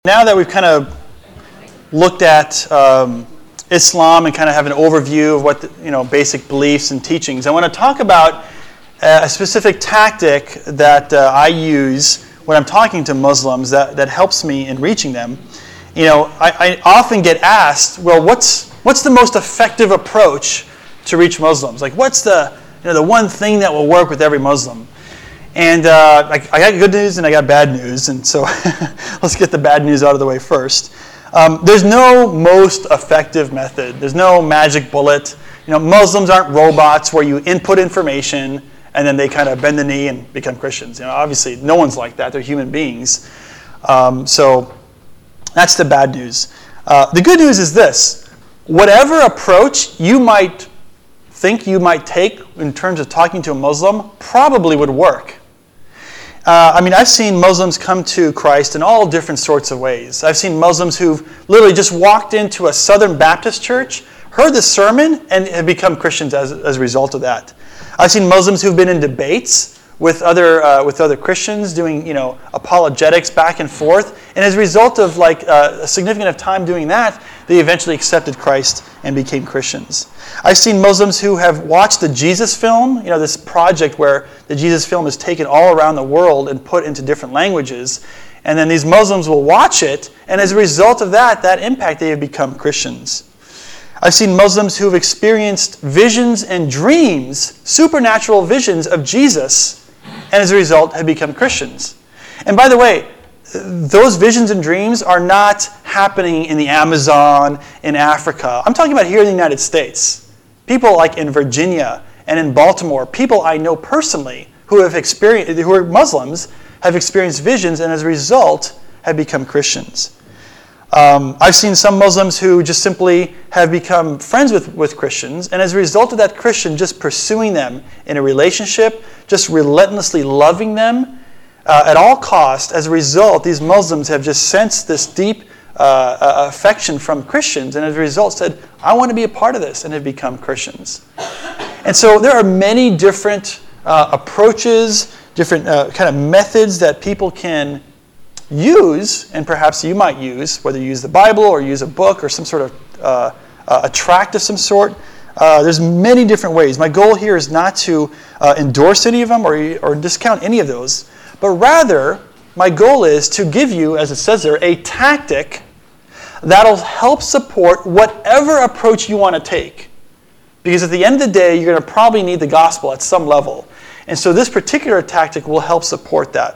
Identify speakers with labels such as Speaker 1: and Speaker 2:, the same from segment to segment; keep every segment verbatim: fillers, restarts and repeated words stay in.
Speaker 1: Now that we've kind of looked at um, Islam and kind of have an overview of what the, you know basic beliefs and teachings, I want to talk about a specific tactic that uh, I use when I'm talking to Muslims that, that helps me in reaching them. You know, I, I often get asked, well, what's what's the most effective approach to reach Muslims? Like, what's the you know the one thing that will work with every Muslim? And uh, I, I got good news and I got bad news, and so let's get the bad news out of the way first. Um, there's no most effective method. There's no magic bullet. You know, Muslims aren't robots where you input information and then they kind of bend the knee and become Christians. You know, obviously, no one's like that. They're human beings. Um, so that's the bad news. Uh, the good news is this: whatever approach you might think you might take in terms of talking to a Muslim probably would work. Uh, I mean, I've seen Muslims come to Christ in all different sorts of ways. I've seen Muslims who've literally just walked into a Southern Baptist church, heard the sermon, and have become Christians as, as a result of that. I've seen Muslims who've been in debates with other uh, with other Christians, doing you know apologetics back and forth, and as a result of like uh, a significant of time doing that, they eventually accepted Christ and became Christians. I've seen Muslims who have watched the Jesus film, you know, this project where the Jesus film is taken all around the world and put into different languages, and then these Muslims will watch it, and as a result of that, that impact, they have become Christians. I've seen Muslims who have experienced visions and dreams, supernatural visions of Jesus, and as a result have become Christians. And by the way, those visions and dreams are not happening in the Amazon, in Africa. I'm talking about here in the United States. People like in Virginia and in Baltimore, people I know personally who have experienced, who are Muslims, have experienced visions and as a result have become Christians. Um, I've seen some Muslims who just simply have become friends with, with Christians, and as a result of that Christian just pursuing them in a relationship, just relentlessly loving them uh, at all cost, as a result, these Muslims have just sensed this deep uh, uh, affection from Christians, and as a result said, I want to be a part of this, and have become Christians. And so there are many different uh, approaches, different uh, kind of methods that people can use, and perhaps you might use, whether you use the Bible or use a book or some sort of uh, uh, a tract of some sort. Uh, there's many different ways. My goal here is not to uh, endorse any of them or, or discount any of those, but rather my goal is to give you, as it says there, a tactic that'll help support whatever approach you want to take. Because at the end of the day, you're going to probably need the gospel at some level. And so this particular tactic will help support that.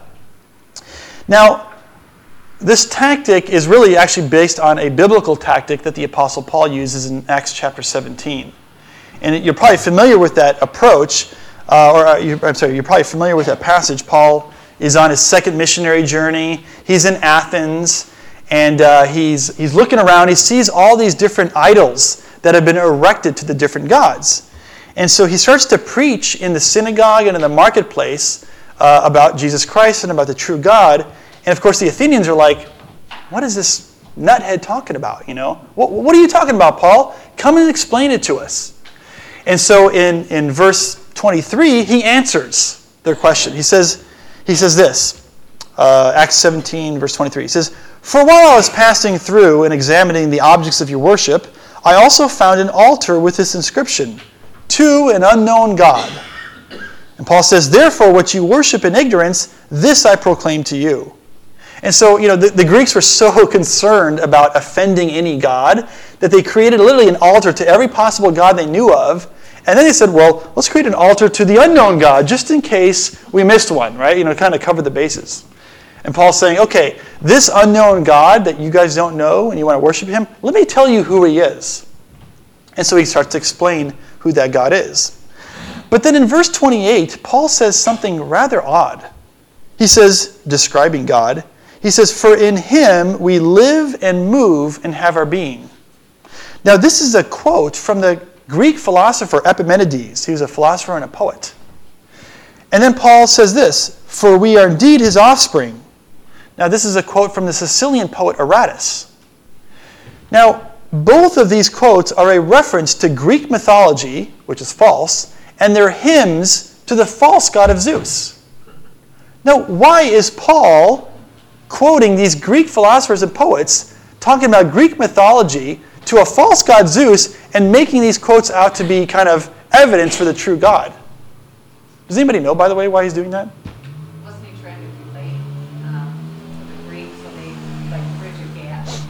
Speaker 1: Now, this tactic is really actually based on a biblical tactic that the Apostle Paul uses in Acts chapter seventeen. And you're probably familiar with that approach, uh, or uh, you're, I'm sorry, you're probably familiar with that passage. Paul is on his second missionary journey. He's in Athens, and uh, he's he's looking around. He sees all these different idols that have been erected to the different gods. And so he starts to preach in the synagogue and in the marketplace uh, about Jesus Christ and about the true God. And of course, the Athenians are like, what is this nuthead talking about? You know, what, what are you talking about, Paul? Come and explain it to us. And so in, in verse twenty-three, he answers their question. He says, he says this, uh, Acts seventeen, verse twenty-three. He says, "For while I was passing through and examining the objects of your worship, I also found an altar with this inscription, 'To an unknown God.' And Paul says, 'Therefore, what you worship in ignorance, this I proclaim to you.'" And so, you know, the, the Greeks were so concerned about offending any god that they created literally an altar to every possible god they knew of. And then they said, well, let's create an altar to the unknown God just in case we missed one, right? You know, kind of cover the bases. And Paul's saying, okay, this unknown God that you guys don't know and you want to worship him, let me tell you who he is. And so he starts to explain who that God is. But then in verse twenty-eight, Paul says something rather odd. He says, describing God, he says, "For in him we live and move and have our being." Now this is a quote from the Greek philosopher Epimenides. He was a philosopher and a poet. And then Paul says this, "For we are indeed his offspring." Now this is a quote from the Sicilian poet Aratus. Now both of these quotes are a reference to Greek mythology, which is false, and they're hymns to the false god of Zeus. Now, why is Paul quoting these Greek philosophers and poets talking about Greek mythology to a false god Zeus and making these quotes out to be kind of evidence for the true God. Does anybody know, by the way, why he's doing that?
Speaker 2: Wasn't he trying to relate um, to the Greeks so they like bridge a gap to?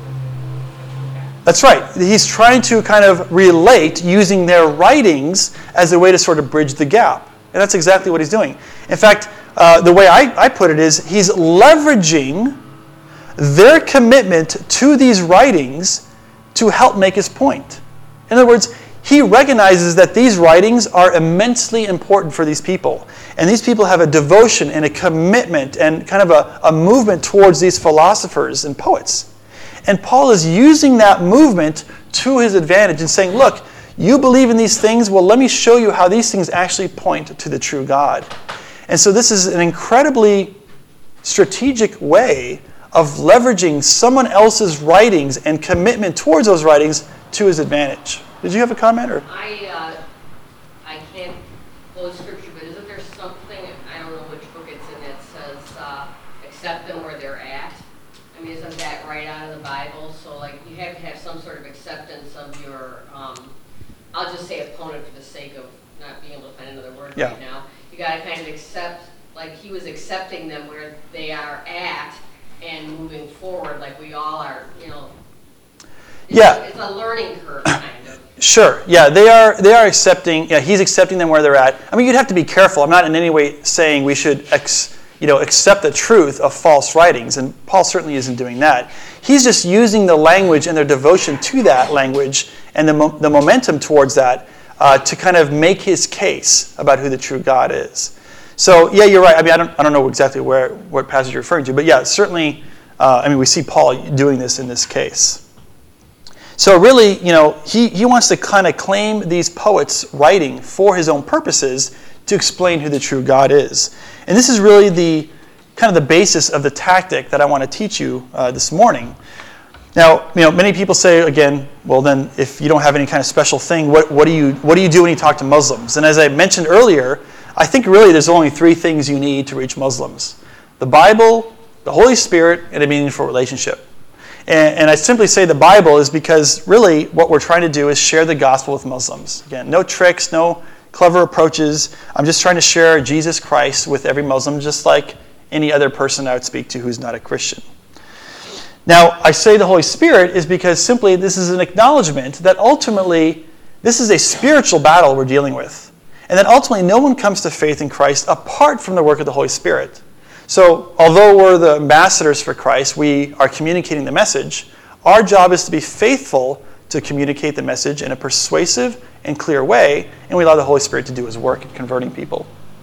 Speaker 1: That's right. He's trying to kind of relate using their writings as a way to sort of bridge the gap. And that's exactly what he's doing. In fact, uh, the way I, I put it is he's leveraging their commitment to these writings to help make his point. In other words, he recognizes that these writings are immensely important for these people. And these people have a devotion and a commitment and kind of a, a movement towards these philosophers and poets. And Paul is using that movement to his advantage and saying, look, you believe in these things? Well, let me show you how these things actually point to the true God. And so this is an incredibly strategic way of leveraging someone else's writings and commitment towards those writings to his advantage. Did you have a comment? Or?
Speaker 2: I uh, I can't quote scripture, but isn't there something, I don't know which book it's in, that says uh, accept them where they're at? I mean, isn't that right out of the Bible? So, like, you have to have some sort of acceptance of your, um, I'll just say opponent for the sake of not being able to find another word
Speaker 1: yeah.
Speaker 2: right now. You got to kind of accept, like he was accepting them where they are at and moving forward, like we all are, you know. It's
Speaker 1: yeah.
Speaker 2: A, it's a learning curve, kind of.
Speaker 1: Sure. Yeah, they are. They are accepting. Yeah, he's accepting them where they're at. I mean, you'd have to be careful. I'm not in any way saying we should, ex, you know, accept the truth of false writings, and Paul certainly isn't doing that. He's just using the language and their devotion to that language and the mo- the momentum towards that uh, to kind of make his case about who the true God is. So, yeah, you're right. I mean, I don't, I don't know exactly where what passage you're referring to, but yeah, certainly. Uh, I mean, we see Paul doing this in this case. So really, you know, he, he wants to kind of claim these poets' writing for his own purposes to explain who the true God is. And this is really the kind of the basis of the tactic that I want to teach you uh, this morning. Now, you know, many people say, again, well then, if you don't have any kind of special thing, what, what do you what do you do when you talk to Muslims? And as I mentioned earlier, I think really there's only three things you need to reach Muslims. The Bible, the Holy Spirit, and a meaningful relationship. And, and I simply say the Bible is because really what we're trying to do is share the gospel with Muslims. Again, no tricks, no clever approaches. I'm just trying to share Jesus Christ with every Muslim, just like any other person I would speak to who's not a Christian. Now, I say the Holy Spirit is because simply this is an acknowledgement that ultimately this is a spiritual battle we're dealing with. And that ultimately no one comes to faith in Christ apart from the work of the Holy Spirit. So, although we're the ambassadors for Christ, we are communicating the message. Our job is to be faithful to communicate the message in a persuasive and clear way, and we allow the Holy Spirit to do his work in converting people.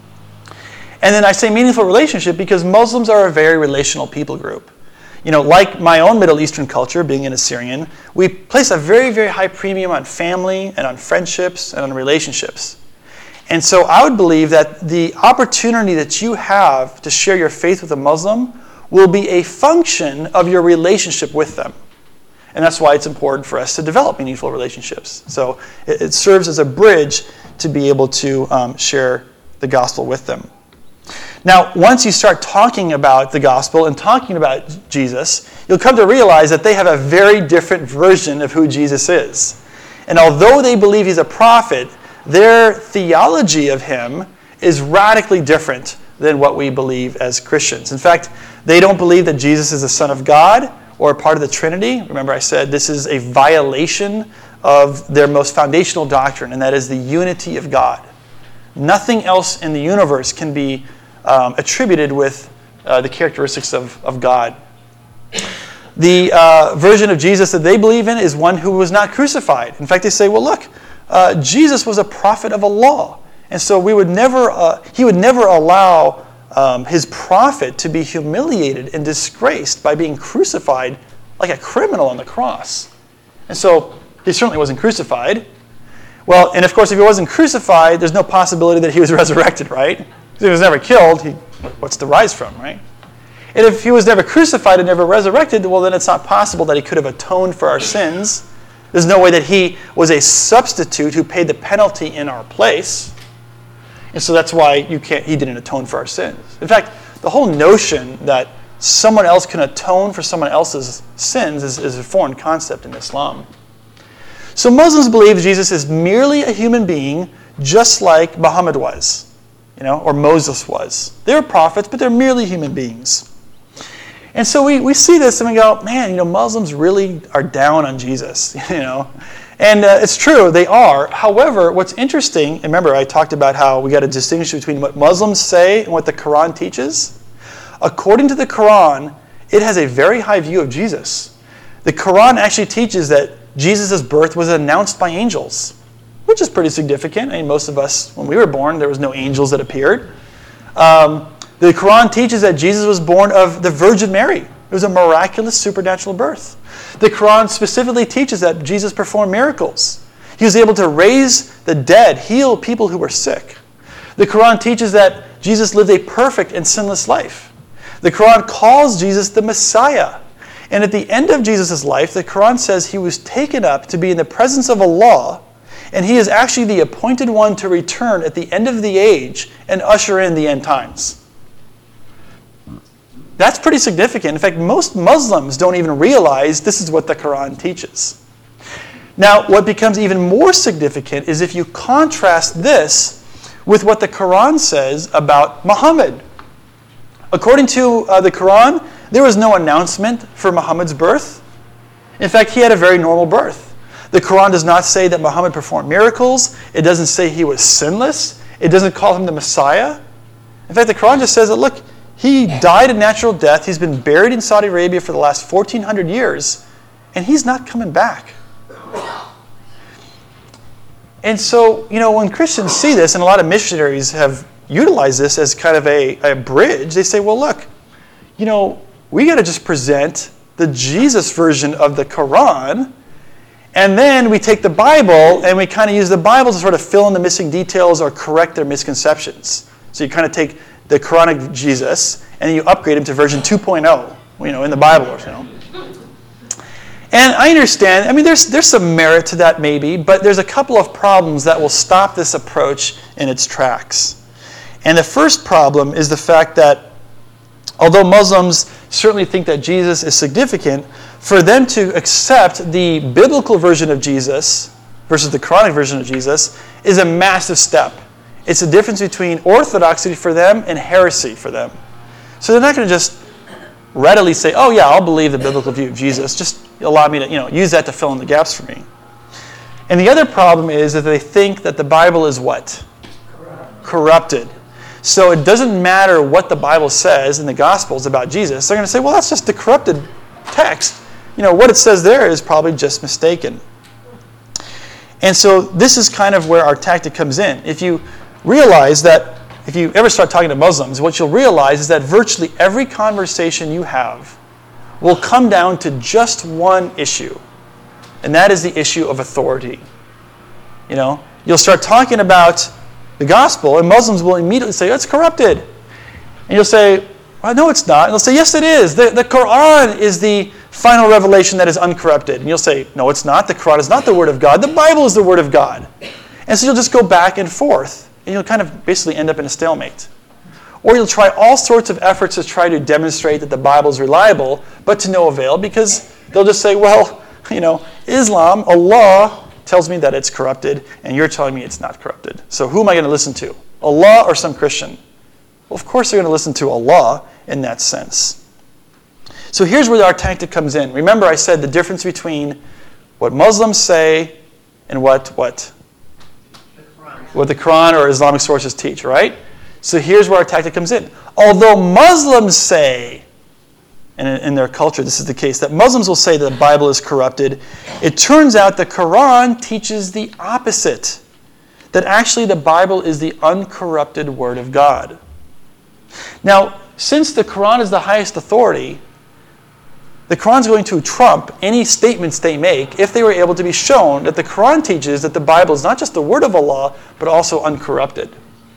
Speaker 1: And then I say meaningful relationship because Muslims are a very relational people group. You know, like my own Middle Eastern culture, being an Assyrian, we place a very, very high premium on family and on friendships and on relationships. And so I would believe that the opportunity that you have to share your faith with a Muslim will be a function of your relationship with them. And that's why it's important for us to develop meaningful relationships. So it, it serves as a bridge to be able to um, share the gospel with them. Now, once you start talking about the gospel and talking about Jesus, you'll come to realize that they have a very different version of who Jesus is. And although they believe he's a prophet, their theology of him is radically different than what we believe as Christians. In fact, they don't believe that Jesus is the Son of God or part of the Trinity. Remember, I said this is a violation of their most foundational doctrine, and that is the unity of God. Nothing else in the universe can be um, attributed with uh, the characteristics of, of God. The uh, version of Jesus that they believe in is one who was not crucified. In fact, they say, well, look, Uh, Jesus was a prophet of a law, and so we would never, uh, he would never allow um, his prophet to be humiliated and disgraced by being crucified like a criminal on the cross. And so he certainly wasn't crucified. Well, and of course, if he wasn't crucified, there's no possibility that he was resurrected, right? If he was never killed, he, what's to rise from, right? And if he was never crucified and never resurrected, well, then it's not possible that he could have atoned for our sins. There's no way that he was a substitute who paid the penalty in our place. And so that's why you can't, he didn't atone for our sins. In fact, the whole notion that someone else can atone for someone else's sins is, is a foreign concept in Islam. So Muslims believe Jesus is merely a human being, just like Muhammad was, you know, or Moses was. They're prophets, but they're merely human beings. And so we, we see this and we go, man, you know, Muslims really are down on Jesus, you know. And uh, it's true, they are. However, what's interesting, and remember I talked about how we got to distinguish between what Muslims say and what the Quran teaches. According to the Quran, it has a very high view of Jesus. The Quran actually teaches that Jesus' birth was announced by angels, which is pretty significant. I mean, most of us, when we were born, there was no angels that appeared. Um, the Quran teaches that Jesus was born of the Virgin Mary. It was a miraculous supernatural birth. The Quran specifically teaches that Jesus performed miracles. He was able to raise the dead, heal people who were sick. The Quran teaches that Jesus lived a perfect and sinless life. The Quran calls Jesus the Messiah. And at the end of Jesus' life, the Quran says he was taken up to be in the presence of Allah, and he is actually the appointed one to return at the end of the age and usher in the end times. That's pretty significant. In fact, most Muslims don't even realize this is what the Quran teaches. Now, what becomes even more significant is if you contrast this with what the Quran says about Muhammad. According to uh, the Quran, there was no announcement for Muhammad's birth. In fact, he had a very normal birth. The Quran does not say that Muhammad performed miracles. It doesn't say he was sinless. It doesn't call him the Messiah. In fact, the Quran just says that, look, he died a natural death. He's been buried in Saudi Arabia for the last fourteen hundred years, and he's not coming back. And so, you know, when Christians see this, and a lot of missionaries have utilized this as kind of a, a bridge, they say, well, look, you know, we got to just present the Jesus version of the Quran, and then we take the Bible and we kind of use the Bible to sort of fill in the missing details or correct their misconceptions. So you kind of take the Quranic Jesus and you upgrade him to version two point oh, you know, in the Bible, you know. And I understand, I mean, there's there's some merit to that maybe, but there's a couple of problems that will stop this approach in its tracks. And the first problem is the fact that although Muslims certainly think that Jesus is significant, for them to accept the biblical version of Jesus versus the Quranic version of Jesus is a massive step. It's a difference between orthodoxy for them and heresy for them. So they're not going to just readily say, oh yeah, I'll believe the biblical view of Jesus. Just allow me to, you know, use that to fill in the gaps for me. And the other problem is that they think that the Bible is what? Corrupt. Corrupted. So it doesn't matter what the Bible says in the Gospels about Jesus. They're going to say, well, that's just the corrupted text. You know, what it says there is probably just mistaken. And so this is kind of where our tactic comes in. If you realize that, if you ever start talking to Muslims, what you'll realize is that virtually every conversation you have will come down to just one issue. And that is the issue of authority. You know, you'll start talking about the gospel, and Muslims will immediately say, oh, it's corrupted. And you'll say, well, no, it's not. And they'll say, yes, it is. The, the Quran is the final revelation that is uncorrupted. And you'll say, no, it's not. The Quran is not the Word of God. The Bible is the Word of God. And so you'll just go back and forth, and you'll kind of basically end up in a stalemate. Or you'll try all sorts of efforts to try to demonstrate that the Bible is reliable, but to no avail, because they'll just say, well, you know, Islam, Allah, tells me that it's corrupted, and you're telling me it's not corrupted. So who am I going to listen to? Allah or some Christian? Well, of course they're going to listen to Allah in that sense. So here's where our tactic comes in. Remember I said the difference between what Muslims say and what, what?
Speaker 2: The Quran.
Speaker 1: What the Quran or Islamic sources teach, right? So here's where our tactic comes in. Although Muslims say, and in their culture this is the case, that Muslims will say that the Bible is corrupted, it turns out the Quran teaches the opposite. That actually the Bible is the uncorrupted Word of God. Now, since the Quran is the highest authority, the Quran is going to trump any statements they make if they were able to be shown that the Quran teaches that the Bible is not just the Word of Allah, but also uncorrupted.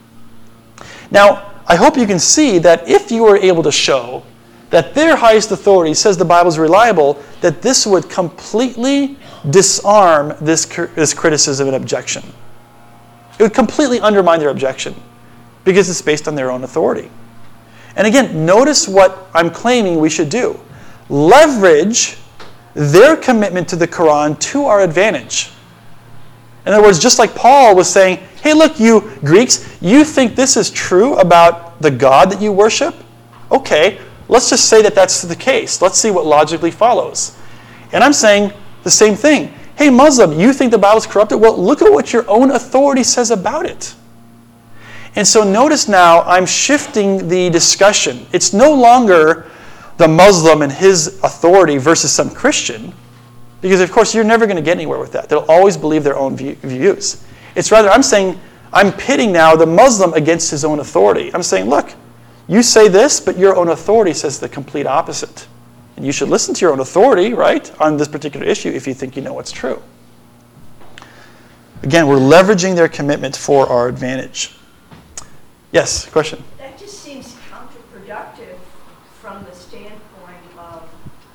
Speaker 1: Now, I hope you can see that if you were able to show that their highest authority says the Bible is reliable, that this would completely disarm this, this criticism and objection. It would completely undermine their objection because it's based on their own authority. And again, notice what I'm claiming we should do. Leverage their commitment to the Quran to our advantage. In other words, just like Paul was saying, hey, look, you Greeks, you think this is true about the God that you worship? Okay, let's just say that that's the case. Let's see what logically follows. And I'm saying the same thing. Hey, Muslim, you think the Bible's corrupted? Well, look at what your own authority says about it. And so notice now I'm shifting the discussion. It's no longer the Muslim and his authority versus some Christian, because of course you're never going to get anywhere with that. They'll always believe their own view, views. It's rather, I'm saying, I'm pitting now the Muslim against his own authority. I'm saying, look, you say this, but your own authority says the complete opposite. And you should listen to your own authority, right, on this particular issue if you think you know what's true. Again, we're leveraging their commitment for our advantage. Yes, question?
Speaker 3: That just seems counterproductive from the standpoint of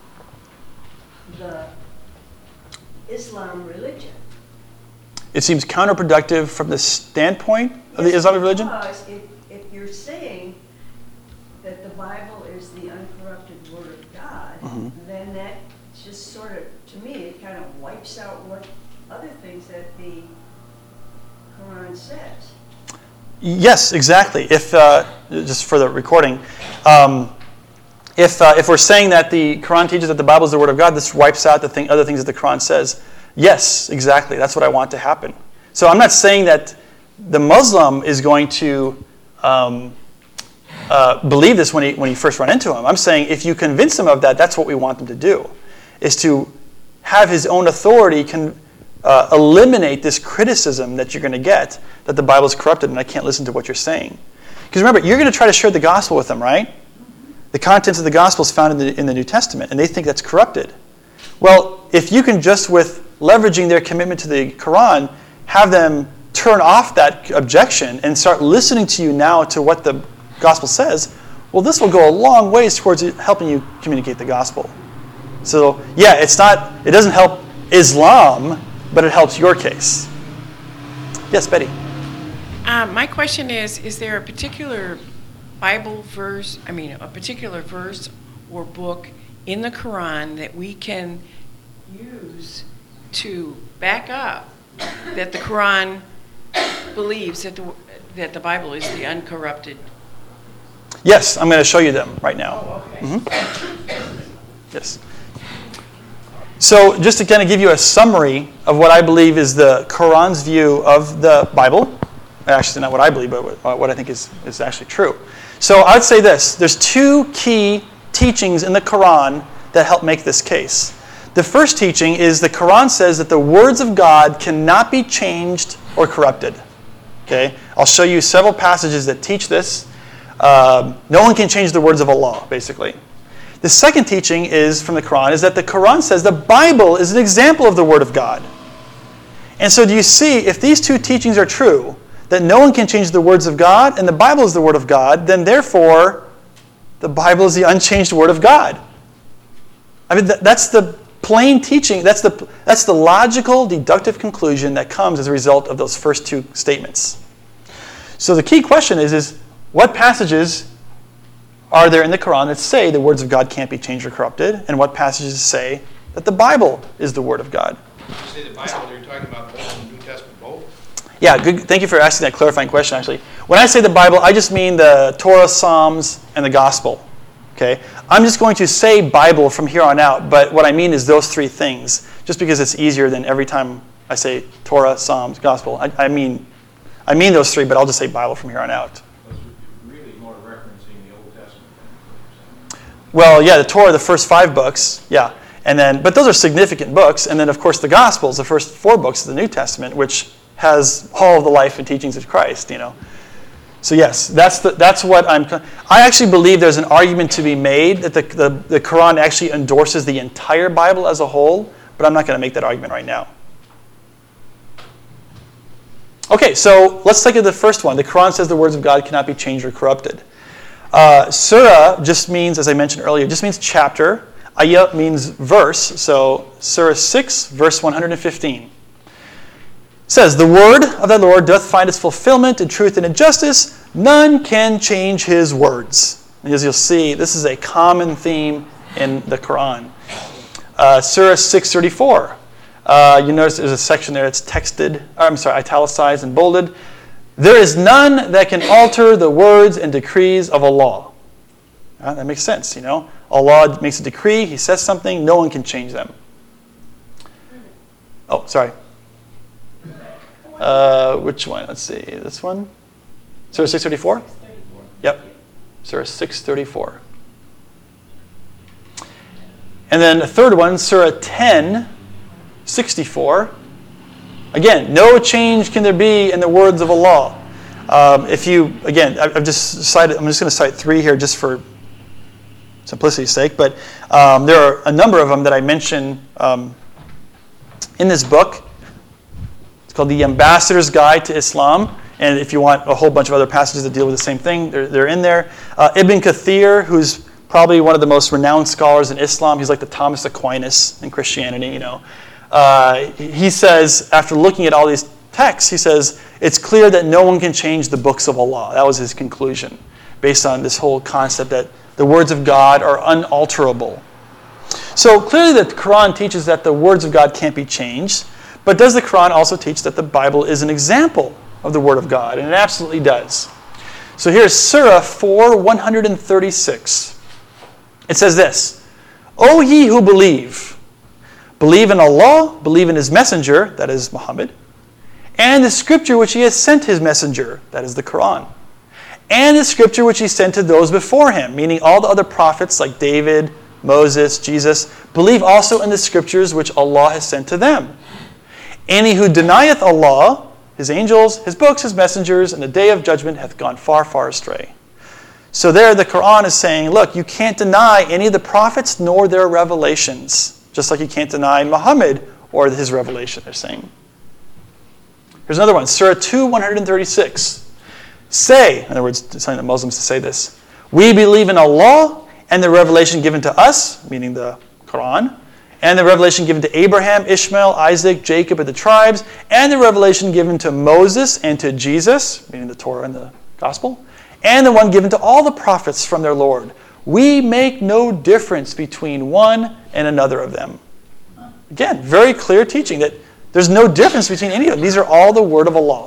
Speaker 3: the Islam religion.
Speaker 1: It seems counterproductive from the standpoint of the
Speaker 3: Yes,
Speaker 1: Islamic religion?
Speaker 3: Because if, if you're saying that the Bible is the uncorrupted Word of God,
Speaker 1: Mhm.
Speaker 3: then that just sort of, to me, it kind of wipes out what other things that the Quran says.
Speaker 1: Yes, exactly. If uh, just for the recording, um, if uh, if we're saying that the Quran teaches that the Bible is the Word of God, this wipes out the thing, other things that the Quran says. Yes, exactly. That's what I want to happen. So I'm not saying that the Muslim is going to um, uh, believe this when he when he first run into him. I'm saying if you convince him of that, that's what we want them to do, is to have his own authority can. Uh, eliminate this criticism that you're going to get that the Bible is corrupted and I can't listen to what you're saying. Because remember, you're going to try to share the gospel with them, right? The contents of the gospel is found in the, in the New Testament, and they think that's corrupted. Well, if you can just with leveraging their commitment to the Quran, have them turn off that objection and start listening to you now to what the gospel says, well, this will go a long ways towards helping you communicate the gospel. So, yeah, it's not, it doesn't help Islam, but it helps your case. Yes, Betty.
Speaker 4: Uh, my question is, is there a particular Bible verse, I mean, a particular verse or book in the Quran that we can use to back up that the Quran believes that the, that the Bible is the uncorrupted?
Speaker 1: Yes, I'm going to show you them right now.
Speaker 4: Oh, okay.
Speaker 1: Mm-hmm. Yes. So just to kind of give you a summary of what I believe is the Quran's view of the Bible, actually not what I believe, but what I think is, is actually true. So I would say this, there's two key teachings in the Quran that help make this case. The first teaching is the Quran says that the words of God cannot be changed or corrupted. Okay? I'll show you several passages that teach this. Uh, no one can change the words of Allah, basically. The second teaching is from the Quran is that the Quran says the Bible is an example of the Word of God. And so do you see, if these two teachings are true, that no one can change the words of God and the Bible is the Word of God, then therefore the Bible is the unchanged Word of God. I mean, that's the plain teaching, that's the, that's the logical, deductive conclusion that comes as a result of those first two statements. So the key question is, is what passages are there in the Quran that say the words of God can't be changed or corrupted, and what passages say that the Bible is the Word of God?
Speaker 5: When you say the Bible, you're talking about the Old and New Testament both?
Speaker 1: Yeah, good. Thank you for asking that clarifying question, actually. When I say the Bible, I just mean the Torah, Psalms, and the Gospel. Okay? I'm just going to say Bible from here on out, but what I mean is those three things, just because it's easier than every time I say Torah, Psalms, Gospel. I, I mean I mean those three, but I'll just say Bible from here on out. Well, yeah, the Torah, the first five books, yeah. And then, but those are significant books. And then, of course, the Gospels, the first four books of the New Testament, which has all of the life and teachings of Christ, you know. So yes, that's the, that's what I'm... I actually believe there's an argument to be made that the, the, the Quran actually endorses the entire Bible as a whole, but I'm not going to make that argument right now. Okay, so let's take the first one. The Quran says the words of God cannot be changed or corrupted. Uh, surah just means, as I mentioned earlier, just means chapter. Ayah means verse. So Surah six, verse one hundred fifteen. It says, the word of the Lord doth find its fulfillment in truth and in justice. None can change his words. And as you'll see, this is a common theme in the Quran. Uh, Surah six thirty-four. Uh, you notice there's a section there that's texted, or I'm sorry, italicized and bolded. There is none that can alter the words and decrees of Allah. Uh, that makes sense, you know. Allah makes a decree, He says something, no one can change them. Oh, sorry. Uh, which one? Let's see. This one? Surah six thirty-four? Yep. Surah six thirty-four. And then the third one, Surah ten sixty-four. Again, no change can there be in the words of Allah. Um, if you, again, I've just cited, I'm just going to cite three here just for simplicity's sake, but um, there are a number of them that I mention um, in this book. It's called The Ambassador's Guide to Islam. And if you want a whole bunch of other passages that deal with the same thing, they're, they're in there. Uh, Ibn Kathir, who's probably one of the most renowned scholars in Islam. He's like the Thomas Aquinas in Christianity, you know. Uh, he says, after looking at all these texts, he says, it's clear that no one can change the books of Allah. That was his conclusion, based on this whole concept that the words of God are unalterable. So clearly the Quran teaches that the words of God can't be changed, but does the Quran also teach that the Bible is an example of the Word of God? And it absolutely does. So here's Surah four, one thirty-six. It says this, O ye who believe, believe in Allah, believe in His messenger, that is Muhammad, and the scripture which He has sent His messenger, that is the Quran, and the scripture which He sent to those before Him, meaning all the other prophets like David, Moses, Jesus. Believe also in the scriptures which Allah has sent to them. Any who denieth Allah, His angels, His books, His messengers, and the day of judgment hath gone far, far astray. So there the Quran is saying, look, you can't deny any of the prophets nor their revelations, just like you can't deny Muhammad or his revelation, they're saying. Here's another one, Surah two, one thirty-six. Say, in other words, it's telling the Muslims to say this, we believe in Allah and the revelation given to us, meaning the Quran, and the revelation given to Abraham, Ishmael, Isaac, Jacob, and the tribes, and the revelation given to Moses and to Jesus, meaning the Torah and the Gospel, and the one given to all the prophets from their Lord. We make no difference between one and another of them. Again, very clear teaching that there's no difference between any of them. These are all the word of Allah.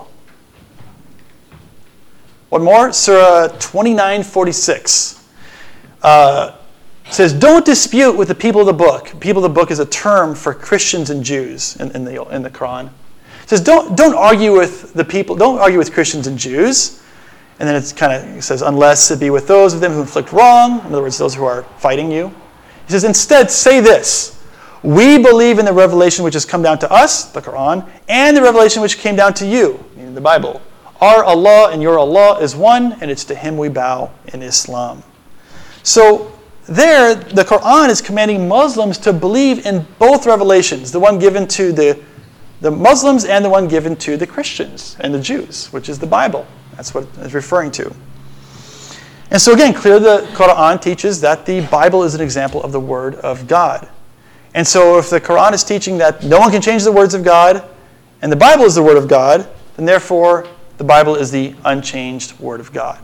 Speaker 1: One more, Surah twenty-nine forty-six. Uh, says, don't dispute with the people of the book. People of the book is a term for Christians and Jews in, in, the, in the Quran. It says, don't, don't argue with the people, don't argue with Christians and Jews. And then it's kind of, it says, unless it be with those of them who inflict wrong, in other words, those who are fighting you. He says, instead, say this, we believe in the revelation which has come down to us, the Quran, and the revelation which came down to you, meaning the Bible. Our Allah and your Allah is one, and it's to Him we bow in Islam. So there, the Quran is commanding Muslims to believe in both revelations, the one given to the, the Muslims and the one given to the Christians and the Jews, which is the Bible. That's what it's referring to. And so again, clearly the Quran teaches that the Bible is an example of the Word of God. And so if the Quran is teaching that no one can change the words of God, and the Bible is the Word of God, then therefore the Bible is the unchanged Word of God.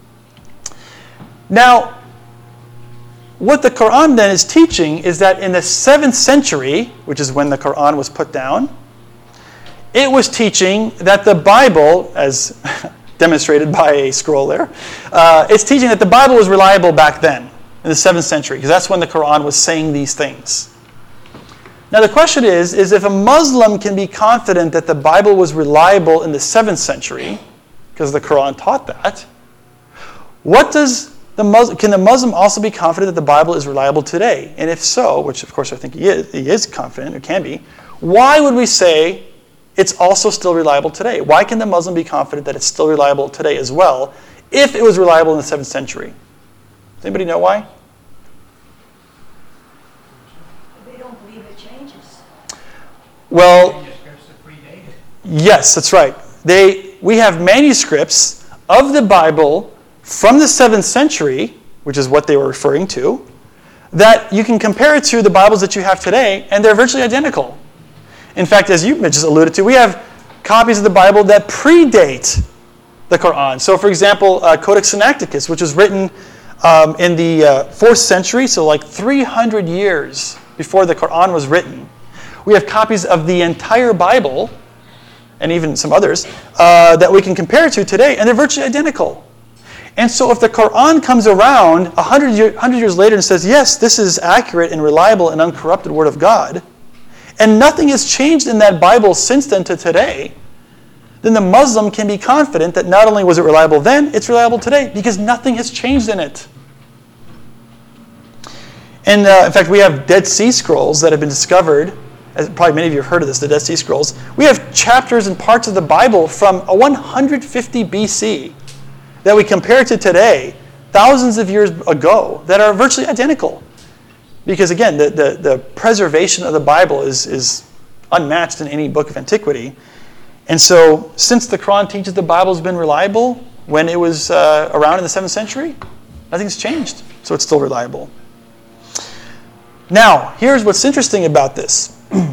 Speaker 1: Now, what the Quran then is teaching is that in the seventh century, which is when the Quran was put down, it was teaching that the Bible, as demonstrated by a scroll there, uh, it's teaching that the Bible was reliable back then, in the seventh century, because that's when the Quran was saying these things. Now the question is, is if a Muslim can be confident that the Bible was reliable in the seventh century, because the Quran taught that, what does the Muslim, can the Muslim also be confident that the Bible is reliable today? And if so, which of course I think he is, he is confident, or can be, why would we say it's also still reliable today? Why can the Muslim be confident that it's still reliable today as well, if it was reliable in the seventh century? Does anybody know why?
Speaker 3: They don't believe it changes.
Speaker 1: Well, yes, that's right. They, we have manuscripts of the Bible from the seventh century, which is what they were referring to, that you can compare it to the Bibles that you have today, and they're virtually identical. In fact, as you just alluded to, we have copies of the Bible that predate the Quran. So, for example, uh, Codex Sinaiticus, which was written um, in the uh, fourth century, so like three hundred years before the Quran was written, we have copies of the entire Bible, and even some others, uh, that we can compare to today, and they're virtually identical. And so if the Quran comes around one hundred, year, one hundred years later and says, yes, this is accurate and reliable and uncorrupted Word of God, and nothing has changed in that Bible since then to today, then the Muslim can be confident that not only was it reliable then, it's reliable today, because nothing has changed in it. And uh, in fact, we have Dead Sea Scrolls that have been discovered. As probably many of you have heard of this, the Dead Sea Scrolls. We have chapters and parts of the Bible from one hundred fifty B C that we compare to today, thousands of years ago, that are virtually identical. Because again, the, the, the preservation of the Bible is, is unmatched in any book of antiquity. And so, since the Quran teaches the Bible has been reliable when it was uh, around in the seventh century, nothing's changed. So it's still reliable. Now, here's what's interesting about this.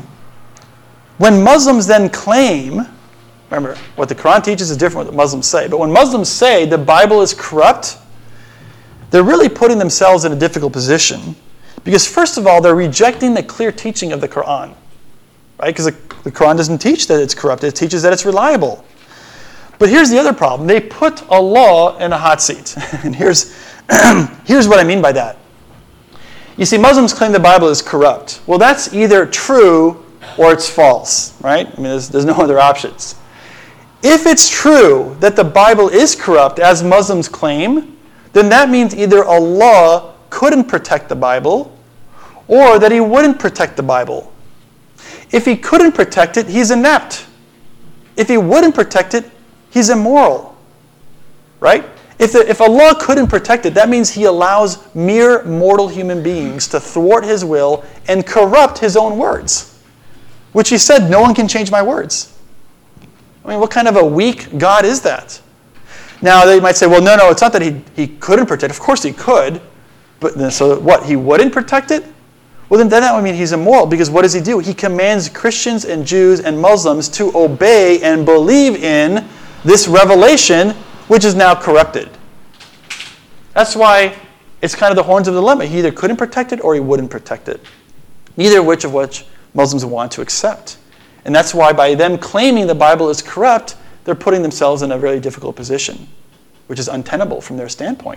Speaker 1: When Muslims then claim, remember, what the Quran teaches is different from what the Muslims say, but when Muslims say the Bible is corrupt, they're really putting themselves in a difficult position. Because first of all, they're rejecting the clear teaching of the Quran. Right? Because the, the Quran doesn't teach that it's corrupt. It teaches that it's reliable. But here's the other problem. They put Allah in a hot seat. And here's, here's what I mean by that. You see, Muslims claim the Bible is corrupt. Well, that's either true or it's false, right? I mean, there's, there's no other options. If it's true that the Bible is corrupt, as Muslims claim, then that means either Allah couldn't protect the Bible or that he wouldn't protect the Bible. If he couldn't protect it, he's inept. If he wouldn't protect it, he's immoral. Right? If, the, if Allah couldn't protect it, that means he allows mere mortal human beings to thwart his will and corrupt his own words. Which he said, no one can change my words. I mean, what kind of a weak God is that? Now, they might say, well, no, no, it's not that he, he couldn't protect it. Of course he could. But then, so what, he wouldn't protect it? Well, then that would mean he's immoral, because what does he do? He commands Christians and Jews and Muslims to obey and believe in this revelation, which is now corrupted. That's why it's kind of the horns of the dilemma. He either couldn't protect it or he wouldn't protect it. Neither of which of which Muslims want to accept. And that's why by them claiming the Bible is corrupt, they're putting themselves in a very difficult position, which is untenable from their standpoint.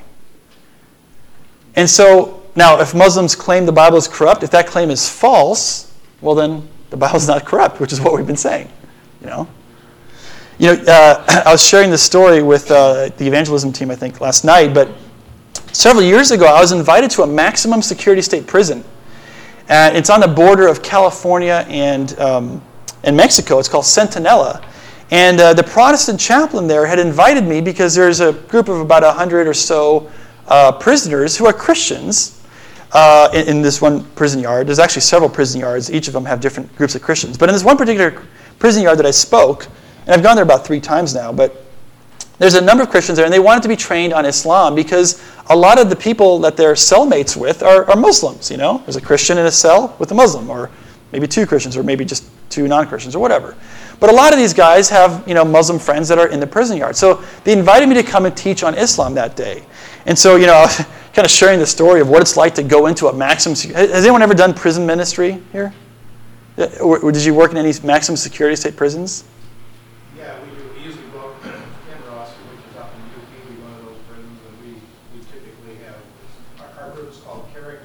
Speaker 1: And so, now, if Muslims claim the Bible is corrupt, if that claim is false, well then, the Bible's not corrupt, which is what we've been saying, you know. You know, uh, I was sharing this story with uh, the evangelism team, I think, last night, but several years ago, I was invited to a maximum security state prison. And it's on the border of California and, um, and Mexico. It's called Centinela. And uh, the Protestant chaplain there had invited me because there's a group of about one hundred or so uh, prisoners who are Christians uh, in, in this one prison yard. There's actually several prison yards. Each of them have different groups of Christians. But in this one particular prison yard that I spoke, and I've gone there about three times now, but there's a number of Christians there, and they wanted to be trained on Islam because a lot of the people that they're cellmates with are, are Muslims, you know? There's a Christian in a cell with a Muslim, or maybe two Christians, or maybe just two non-Christians, or whatever. But a lot of these guys have, you know, Muslim friends that are in the prison yard. So they invited me to come and teach on Islam that day. And so, you know, I was kind of sharing the story of what it's like to go into a maximum... Has anyone ever done prison ministry here? Or, or did you work in any maximum security state prisons?
Speaker 5: Yeah, we do. We usually go up in Ross, which is up in U P, one of those prisons, and we, we typically have, our, our group is called Carrick.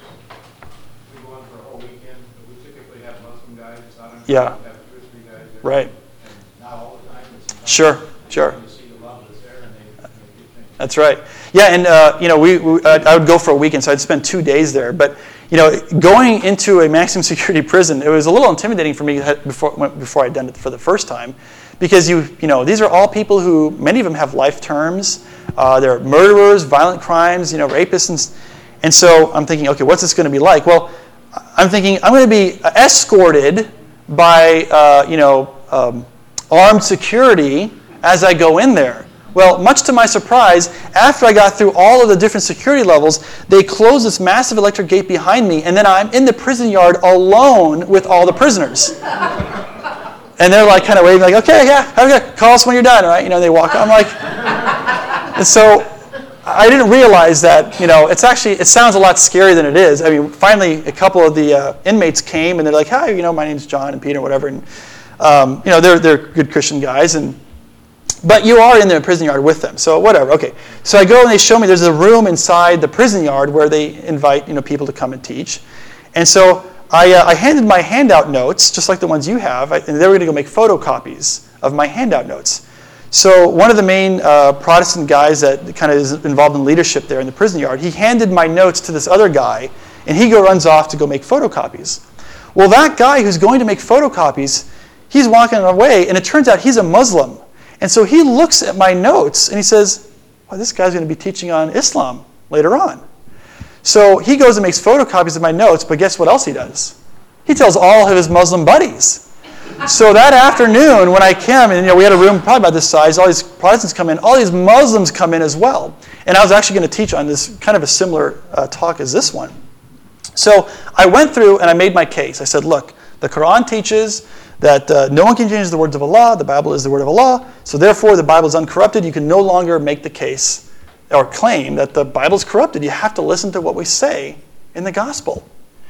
Speaker 5: We go in for a whole weekend, but we typically have Muslim guys. It's not uncommon
Speaker 1: Yeah.
Speaker 5: to have two or three guys there.
Speaker 1: Right.
Speaker 5: And not all the time, but sometimes.
Speaker 1: Sure, sure.
Speaker 5: You see the love that's there, and they, they get things.
Speaker 1: That's right. Yeah, and uh, you know, we, we uh, I would go for a weekend, so I'd spend two days there. But you know, going into a maximum security prison, it was a little intimidating for me before before I'd done it for the first time, because you you know these are all people who many of them have life terms. Uh, they're murderers, violent crimes, you know, rapists, and and so I'm thinking, okay, what's this going to be like? Well, I'm thinking I'm going to be escorted by uh, you know um, armed security as I go in there. Well, much to my surprise, after I got through all of the different security levels, they closed this massive electric gate behind me, and then I'm in the prison yard alone with all the prisoners. And they're like kind of waving, like, okay, yeah, okay, call us when you're done, right? You know, they walk. I'm like, and so I didn't realize that, you know, it's actually, it sounds a lot scarier than it is. I mean, finally, a couple of the uh, inmates came, and they're like, hi, you know, my name's John and Peter, whatever. And, um, you know, they're, they're good Christian guys. And but you are in the prison yard with them, so whatever. Okay, so I go and they show me there's a room inside the prison yard where they invite, you know, people to come and teach. And so I, uh, I handed my handout notes, just like the ones you have, I, and they were going to go make photocopies of my handout notes. So one of the main uh, Protestant guys that kind of is involved in leadership there in the prison yard, he handed my notes to this other guy, and he go runs off to go make photocopies. Well, that guy who's going to make photocopies, he's walking away, and it turns out he's a Muslim. And so he looks at my notes, and he says, well, this guy's going to be teaching on Islam later on. So he goes and makes photocopies of my notes, but guess what else he does? He tells all of his Muslim buddies. So that afternoon, when I came, and you know, we had a room probably about this size, all these Protestants come in, all these Muslims come in as well. And I was actually going to teach on this kind of a similar uh, talk as this one. So I went through and I made my case. I said, look, the Quran teaches that uh, no one can change the words of Allah. The Bible is the word of Allah. So therefore, the Bible is uncorrupted. You can no longer make the case or claim that the Bible is corrupted. You have to listen to what we say in the gospel.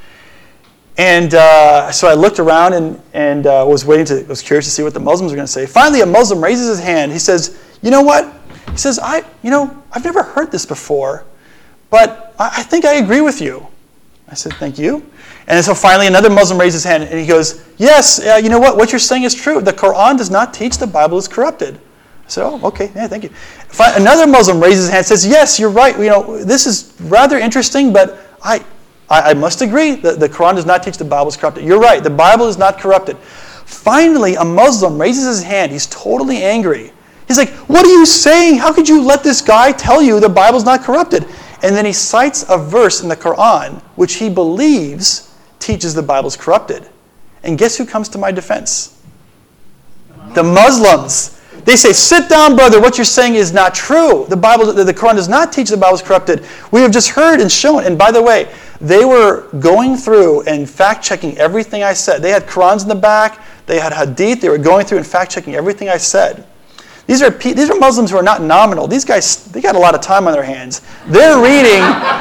Speaker 1: And uh, so I looked around and, and uh, was waiting to, was curious to see what the Muslims were going to say. Finally, a Muslim raises his hand. He says, you know what? He says, I, you know, I've never heard this before, but I, I think I agree with you. I said, thank you. And so finally, another Muslim raised his hand, and he goes, yes, uh, you know what? What you're saying is true. The Quran does not teach the Bible is corrupted. I said, oh, okay, yeah, thank you. Fi- Another Muslim raises his hand and says, yes, you're right. You know, this is rather interesting, but I... I, I must agree that the Quran does not teach the Bible is corrupted. You're right, the Bible is not corrupted. Finally, a Muslim raises his hand. He's totally angry. He's like, what are you saying? How could you let this guy tell you the Bible's not corrupted? And then he cites a verse in the Quran which he believes teaches the Bible's corrupted. And guess who comes to my defense? The Muslims. They say, sit down, brother. What you're saying is not true. The Bible, the Quran does not teach the Bible is corrupted. We have just heard and shown. And by the way, they were going through and fact-checking everything I said. They had Qurans in the back. They had Hadith. They were going through and fact-checking everything I said. These are these are Muslims who are not nominal. These guys, they got a lot of time on their hands. They're reading.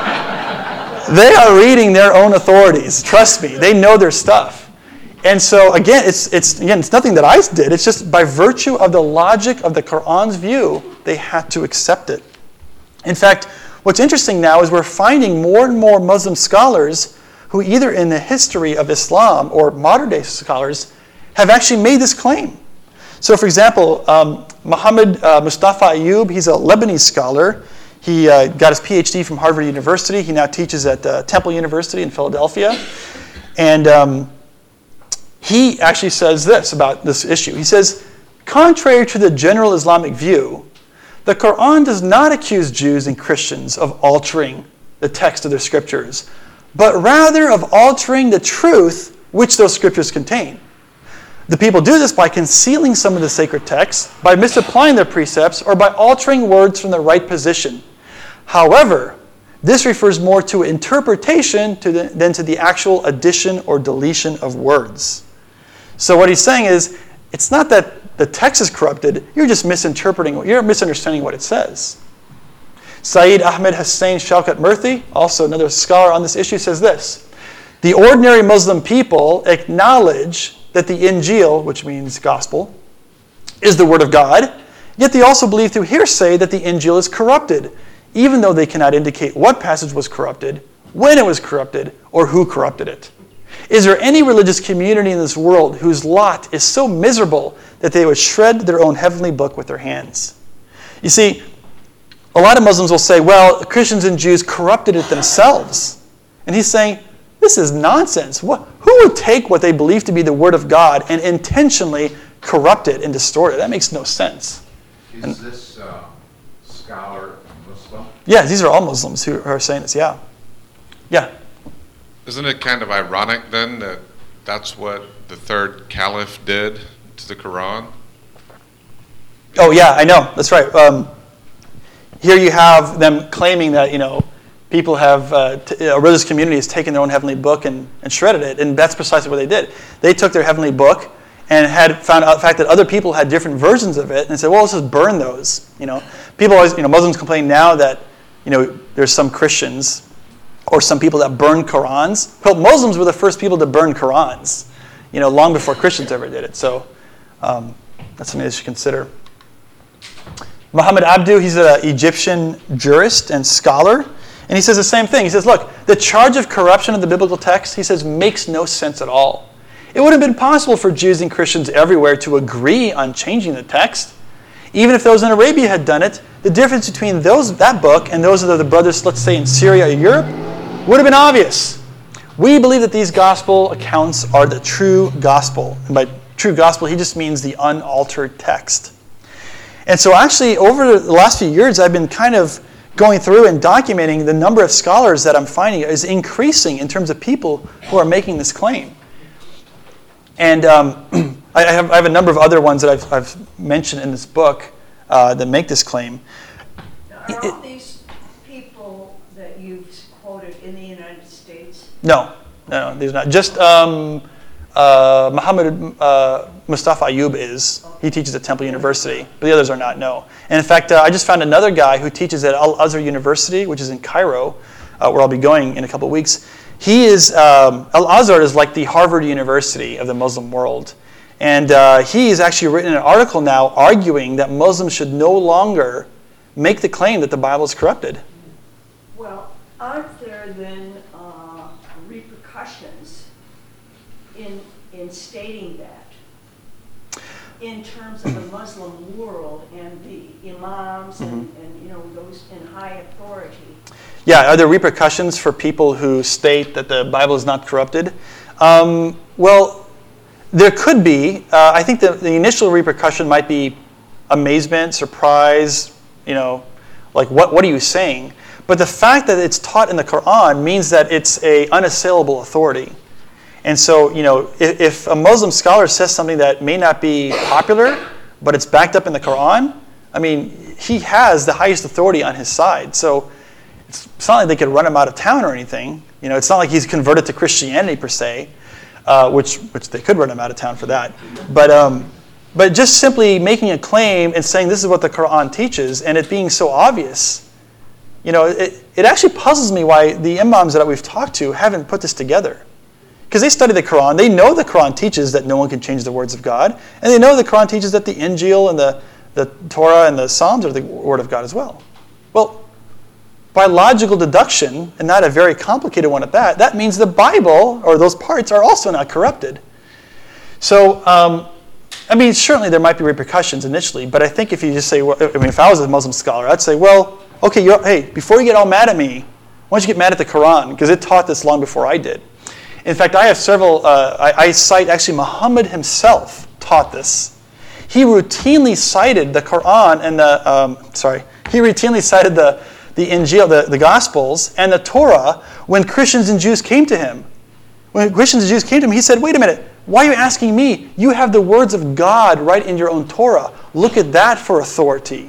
Speaker 1: They are reading their own authorities. Trust me, they know their stuff. And so again, it's it's again, it's nothing that I did. It's just by virtue of the logic of the Quran's view, they had to accept it. In fact, what's interesting now is we're finding more and more Muslim scholars who either in the history of Islam or modern day scholars have actually made this claim. So for example, um, Muhammad uh, Mustafa Ayub, he's a Lebanese scholar. He uh, got his P H D from Harvard University. He now teaches at uh, Temple University in Philadelphia. And um, he actually says this about this issue. He says, contrary to the general Islamic view, the Quran does not accuse Jews and Christians of altering the text of their scriptures, but rather of altering the truth which those scriptures contain. The people do this by concealing some of the sacred texts, by misapplying their precepts, or by altering words from the right position. However, this refers more to interpretation to the, than to the actual addition or deletion of words. So what he's saying is, it's not that the text is corrupted, you're just misinterpreting, you're misunderstanding what it says. Saeed Ahmed Hussain Shaukat Murthy, also another scholar on this issue, says this: the ordinary Muslim people acknowledge that the Injil, which means gospel, is the word of God, yet they also believe through hearsay that the Injil is corrupted, even though they cannot indicate what passage was corrupted, when it was corrupted, or who corrupted it. Is there any religious community in this world whose lot is so miserable that they would shred their own heavenly book with their hands? You see, a lot of Muslims will say, well, Christians and Jews corrupted it themselves. And he's saying, this is nonsense. What, who would take what they believe to be the word of God and intentionally corrupt it and distort it? That makes no sense.
Speaker 6: Is
Speaker 1: and,
Speaker 6: this uh, scholar a Muslim?
Speaker 1: Yeah, these are all Muslims who are saying this, yeah. Yeah.
Speaker 7: Isn't it kind of ironic then that that's what the third caliph did to the Quran?
Speaker 1: Oh yeah, I know. That's right. Um, here you have them claiming that, you know, people have, uh, t- a religious community has taken their own heavenly book and, and shredded it, and that's precisely what they did. They took their heavenly book and had found out the fact that other people had different versions of it, and said, well, let's just burn those. You know, people always, you know, Muslims complain now that you know, there's some Christians or some people that burn Qurans. Well, Muslims were the first people to burn Qurans, you know, long before Christians ever did it. So um, that's something they should consider. Muhammad Abdu, he's an Egyptian jurist and scholar, and he says the same thing. He says, look, the charge of corruption of the biblical text, he says, makes no sense at all. It would have been possible for Jews and Christians everywhere to agree on changing the text. Even if those in Arabia had done it, the difference between those that book and those of the brothers, let's say, in Syria or Europe, would have been obvious. We believe that these gospel accounts are the true gospel. And by true gospel, he just means the unaltered text. And so actually, over the last few years, I've been kind of going through and documenting the number of scholars that I'm finding is increasing in terms of people who are making this claim. And um, I, have, I have a number of other ones that I've, I've mentioned in this book uh, that make this claim.
Speaker 3: Now, are all these people that you've quoted in the United States?
Speaker 1: No, no, these are not. Just um, uh, Muhammad uh, Mustafa Ayub is. He teaches at Temple University, but the others are not, no. And in fact, uh, I just found another guy who teaches at Al-Azhar University, which is in Cairo, uh, where I'll be going in a couple of weeks. He is, um, Al-Azhar is like the Harvard University of the Muslim world. And uh, he's actually written an article now arguing that Muslims should no longer make the claim that the Bible is corrupted.
Speaker 3: Well, aren't there then uh, repercussions in in stating that in terms of the Muslim world and the imams and,
Speaker 1: Mm-hmm.
Speaker 3: and you know those in high authority?
Speaker 1: Yeah, are there repercussions for people who state that the Bible is not corrupted? Um, well, there could be. Uh, I think the, the initial repercussion might be amazement, surprise, you know, like what, what are you saying? But the fact that it's taught in the Quran means that it's a unassailable authority. And so, you know, if, if a Muslim scholar says something that may not be popular, but it's backed up in the Quran, I mean, he has the highest authority on his side. So it's not like they could run him out of town or anything. You know, it's not like he's converted to Christianity per se, uh, which which they could run him out of town for that. But um, but just simply making a claim and saying this is what the Quran teaches, and it being so obvious, you know, it, it actually puzzles me why the imams that we've talked to haven't put this together. Because they study the Quran, they know the Quran teaches that no one can change the words of God, and they know the Quran teaches that the Injil and the, the Torah and the Psalms are the word of God as well. Well, by logical deduction, and not a very complicated one at that, that means the Bible, or those parts, are also not corrupted. So, um, I mean, certainly there might be repercussions initially, but I think if you just say, well, I mean, if I was a Muslim scholar, I'd say, well, okay, you're, hey, before you get all mad at me, why don't you get mad at the Quran? Because it taught this long before I did. In fact, I have several, uh, I, I cite actually Muhammad himself taught this. He routinely cited the Quran and the, um, sorry, he routinely cited the, the Injil, the, the Gospels, and the Torah when Christians and Jews came to him. When Christians and Jews came to him, he said, wait a minute, why are you asking me? You have the words of God right in your own Torah. Look at that for authority.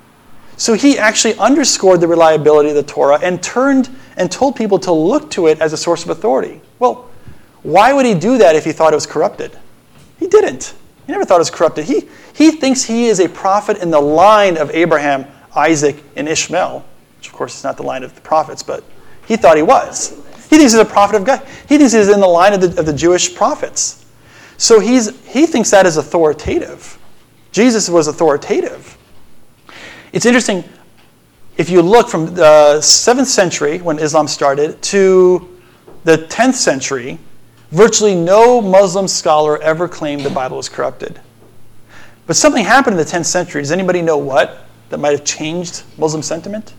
Speaker 1: So he actually underscored the reliability of the Torah and turned and told people to look to it as a source of authority. Well, why would he do that if he thought it was corrupted? He didn't. He never thought it was corrupted. He, he thinks he is a prophet in the line of Abraham, Isaac, and Ishmael, which of course is not the line of the prophets, but he thought he was. He thinks he's a prophet of God. He thinks he's in the line of the, of the Jewish prophets. So he's, he thinks that is authoritative. Jesus was authoritative. It's interesting, if you look from the seventh century, when Islam started, to the tenth century, virtually no Muslim scholar ever claimed the Bible was corrupted. But something happened in the tenth century. Does anybody know what? That might have changed Muslim sentiment?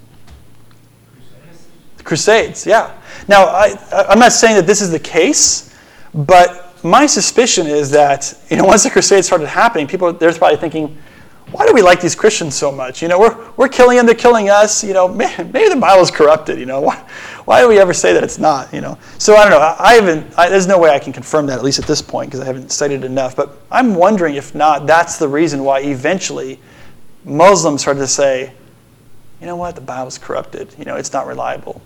Speaker 1: The Crusades, yeah. Now, I, I'm not saying that this is the case, but my suspicion is that, you know, once the Crusades started happening, people, they're probably thinking, why do we like these Christians so much? You know, we're we're killing them, they're killing us. You know, maybe the Bible is corrupted. You know, why, why do we ever say that it's not? You know, so I don't know. I, I haven't. I, there's no way I can confirm that, at least at this point, because I haven't studied it enough. But I'm wondering if not, that's the reason why eventually Muslims started to say, you know what, the Bible's corrupted. You know, it's not reliable.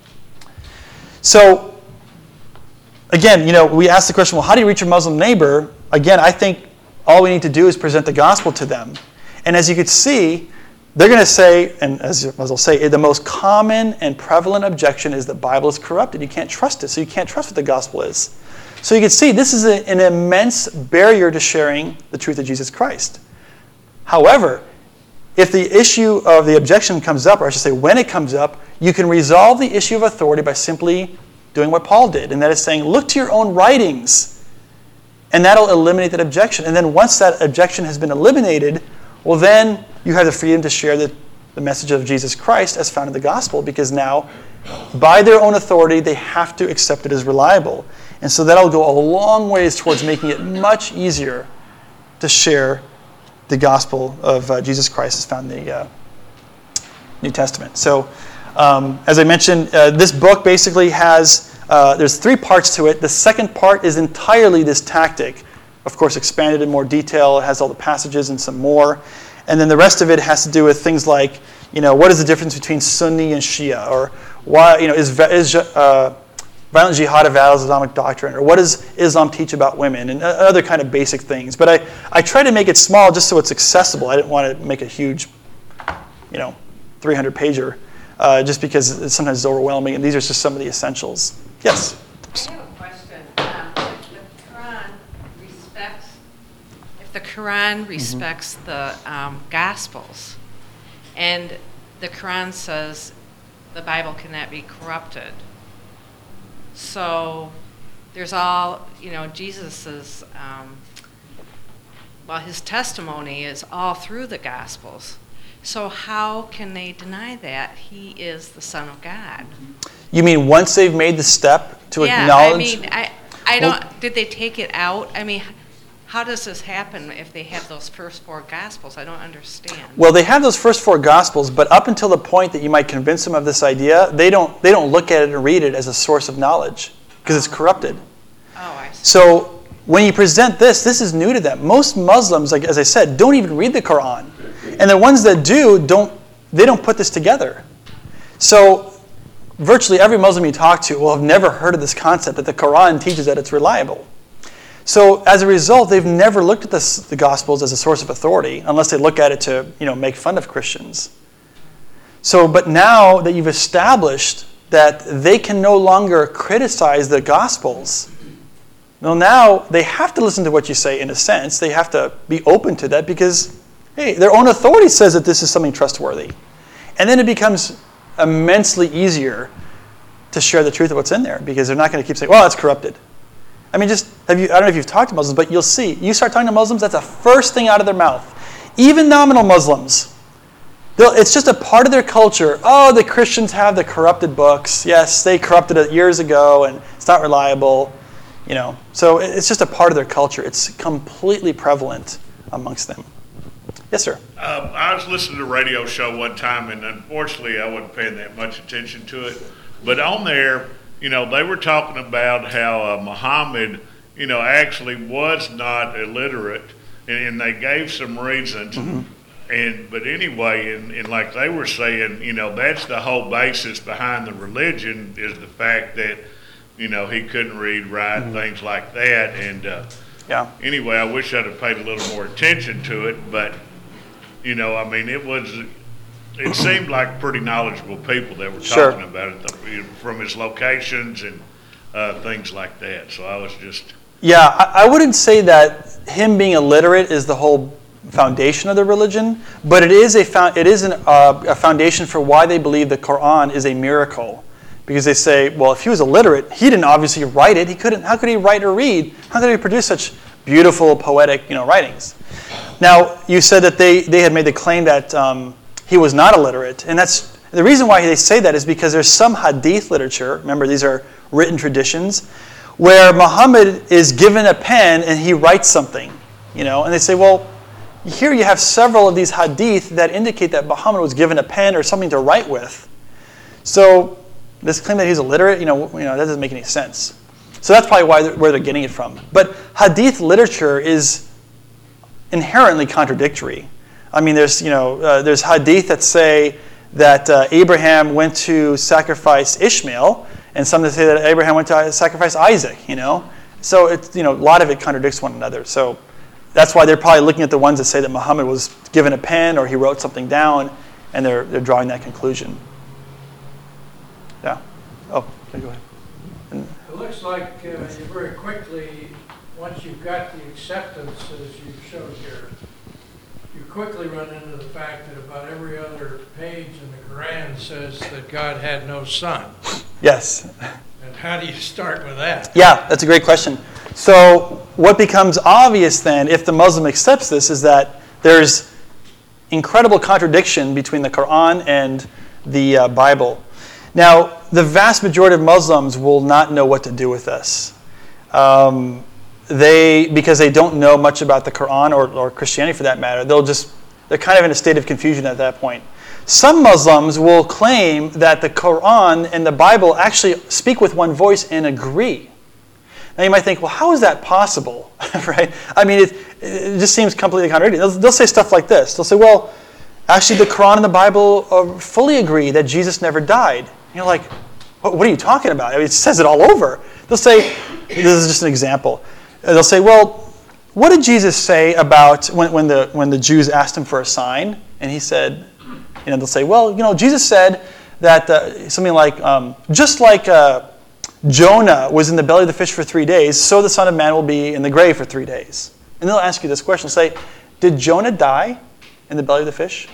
Speaker 1: So again, you know, we ask the question, well, how do you reach your Muslim neighbor? Again, I think all we need to do is present the gospel to them. And as you could see, they're going to say, and as, as I'll say, the most common and prevalent objection is the Bible is corrupted. You can't trust it, so you can't trust what the gospel is. So you can see this is a, an immense barrier to sharing the truth of Jesus Christ. However, if the issue of the objection comes up, or I should say when it comes up, you can resolve the issue of authority by simply doing what Paul did, and that is saying, look to your own writings, and that'll eliminate that objection. And then once that objection has been eliminated, well then you have the freedom to share the, the message of Jesus Christ as found in the gospel, because now, by their own authority, they have to accept it as reliable. And so that'll go a long ways towards making it much easier to share the gospel of uh, Jesus Christ as found in the uh, New Testament. So, um, as I mentioned, uh, this book basically has, uh, there's three parts to it. The second part is entirely this tactic, of course expanded in more detail. It has all the passages and some more. And then the rest of it has to do with things like, you know, what is the difference between Sunni and Shia? Or why, you know, is, is uh, violent jihad a valid Islamic doctrine? Or what does Islam teach about women? And other kind of basic things. But I, I try to make it small just so it's accessible. I didn't want to make a huge, you know, three hundred pager, uh, just because it sometimes it's overwhelming. And these are just some of the essentials. Yes?
Speaker 8: I have a question. Um, if the Quran respects, if the Quran respects mm-hmm. the um, Gospels, and the Quran says the Bible cannot be corrupted, so there's all, you know, Jesus's, um, well, his testimony is all through the Gospels. So how can they deny that he is the Son of God?
Speaker 1: You mean once they've made the step to
Speaker 8: yeah,
Speaker 1: acknowledge?
Speaker 8: I mean, I, I don't,
Speaker 1: well,
Speaker 8: did they take it out? I mean, how does this happen if they have those first four Gospels? I don't understand.
Speaker 1: Well, they have those first four Gospels, but up until the point that you might convince them of this idea, they don't they don't look at it and read it as a source of knowledge because it's corrupted.
Speaker 8: Oh, I see.
Speaker 1: So when you present this, this is new to them. Most Muslims, like as I said, don't even read the Quran, and the ones that do don't they don't put this together. So virtually every Muslim you talk to will have never heard of this concept that the Quran teaches that it's reliable. So as a result, they've never looked at this, the Gospels as a source of authority, unless they look at it to, you know, make fun of Christians. So, but now that you've established that they can no longer criticize the Gospels, well, now they have to listen to what you say in a sense. They have to be open to that because, hey, their own authority says that this is something trustworthy. And then it becomes immensely easier to share the truth of what's in there because they're not going to keep saying, well, it's corrupted. I mean, just have you? I don't know if you've talked to Muslims, but you'll see. You start talking to Muslims, that's the first thing out of their mouth. Even nominal Muslims, it's just a part of their culture. Oh, the Christians have the corrupted books. Yes, they corrupted it years ago, and it's not reliable. You know, so it's just a part of their culture. It's completely prevalent amongst them. Yes, sir.
Speaker 9: Uh, I was listening to a radio show one time, and unfortunately, I wasn't paying that much attention to it. But on there, you know, they were talking about how uh, Muhammad, you know, actually was not illiterate, and, and they gave some reasons. Mm-hmm. And but anyway, and, and like they were saying, you know, that's the whole basis behind the religion is the fact that, you know, he couldn't read, write, mm-hmm. things like that. And uh,
Speaker 1: yeah.
Speaker 9: Anyway, I wish I'd have paid a little more attention to it, but you know, I mean, it was. It seemed like pretty knowledgeable people that were
Speaker 1: sure.
Speaker 9: talking about it from his locations and uh, things like that. So I was just...
Speaker 1: Yeah, I, I wouldn't say that him being illiterate is the whole foundation of the religion, but it is a fo- it is an, uh, a foundation for why they believe the Quran is a miracle. Because they say, well, if he was illiterate, he didn't obviously write it. He couldn't. How could he write or read? How could he produce such beautiful, poetic, you know, writings? Now, you said that they, they had made the claim that... Um, he was not illiterate, and that's the reason why they say that is because there's some hadith literature, remember these are written traditions, where Muhammad is given a pen and he writes something, you know, and they say, well, here you have several of these hadith that indicate that Muhammad was given a pen or something to write with. So this claim that he's illiterate, you know, you know that doesn't make any sense. So that's probably why they're, where they're getting it from. But hadith literature is inherently contradictory. I mean, there's you know uh, there's hadith that say that uh, Abraham went to sacrifice Ishmael, and some that say that Abraham went to sacrifice Isaac. You know, so it's you know a lot of it contradicts one another. So that's why they're probably looking at the ones that say that Muhammad was given a pen or he wrote something down, and they're they're drawing that conclusion. Yeah. Oh, okay, go ahead. And,
Speaker 10: It looks like uh, you very quickly, once you've got the acceptance as you showed here, you quickly run into the fact that about every other page in the Quran says that God had no son.
Speaker 1: yes.
Speaker 10: And how do you start with that?
Speaker 1: Yeah, that's a great question. So what becomes obvious then, if the Muslim accepts this, is that there's incredible contradiction between the Quran and the uh, Bible. Now, the vast majority of Muslims will not know what to do with this. Um, they, because they don't know much about the Quran or, or Christianity for that matter, they'll just, they're kind of in a state of confusion at that point. Some Muslims will claim that the Quran and the Bible actually speak with one voice and agree. Now you might think, well, how is that possible, right? I mean, it, it just seems completely contradictory. They'll, they'll say stuff like this. They'll say, well, actually the Quran and the Bible uh, fully agree that Jesus never died. And you're like, what, what are you talking about? I mean, it says it all over. They'll say, this is just an example. They'll say, well, what did Jesus say about when, when, the, when the Jews asked him for a sign? And he said, you know, they'll say, well, you know, Jesus said that uh, something like, um, just like uh, Jonah was in the belly of the fish for three days, so the Son of Man will be in the grave for three days. And they'll ask you this question, say, did Jonah die in the belly of the fish?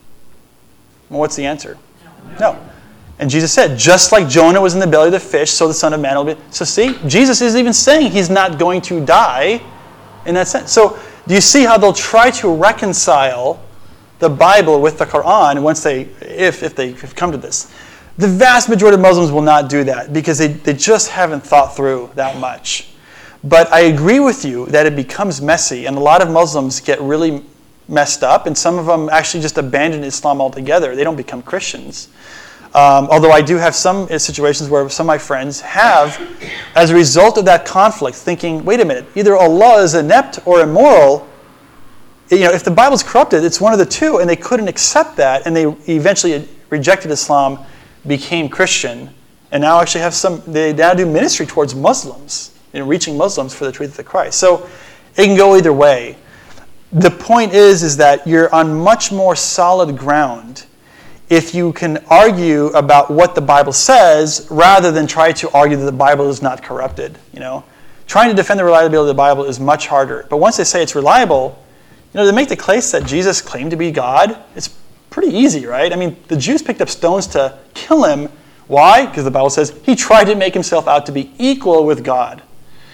Speaker 1: Well, what's the answer? No. And Jesus said, just like Jonah was in the belly of the fish, so the Son of Man will be. So see, Jesus is even saying he's not going to die in that sense. So do you see how they'll try to reconcile the Bible with the Quran once they, if, if they have come to this? The vast majority of Muslims will not do that because they, they just haven't thought through that much. But I agree with you that it becomes messy, and a lot of Muslims get really messed up, and some of them actually just abandon Islam altogether. They don't become Christians. Um, although I do have some situations where some of my friends have, as a result of that conflict, thinking, wait a minute, either Allah is inept or immoral. You know, if the Bible's corrupted, it's one of the two, and they couldn't accept that, and they eventually rejected Islam, became Christian, and now actually have some, they now do ministry towards Muslims, you know, reaching Muslims for the truth of Christ. So it can go either way. The point is, is that you're on much more solid ground if you can argue about what the Bible says rather than try to argue that the Bible is not corrupted. You know, trying to defend the reliability of the Bible is much harder. But once they say it's reliable, you know, to make the case that Jesus claimed to be God, it's pretty easy, right? I mean, the Jews picked up stones to kill him. Why? Because the Bible says he tried to make himself out to be equal with God.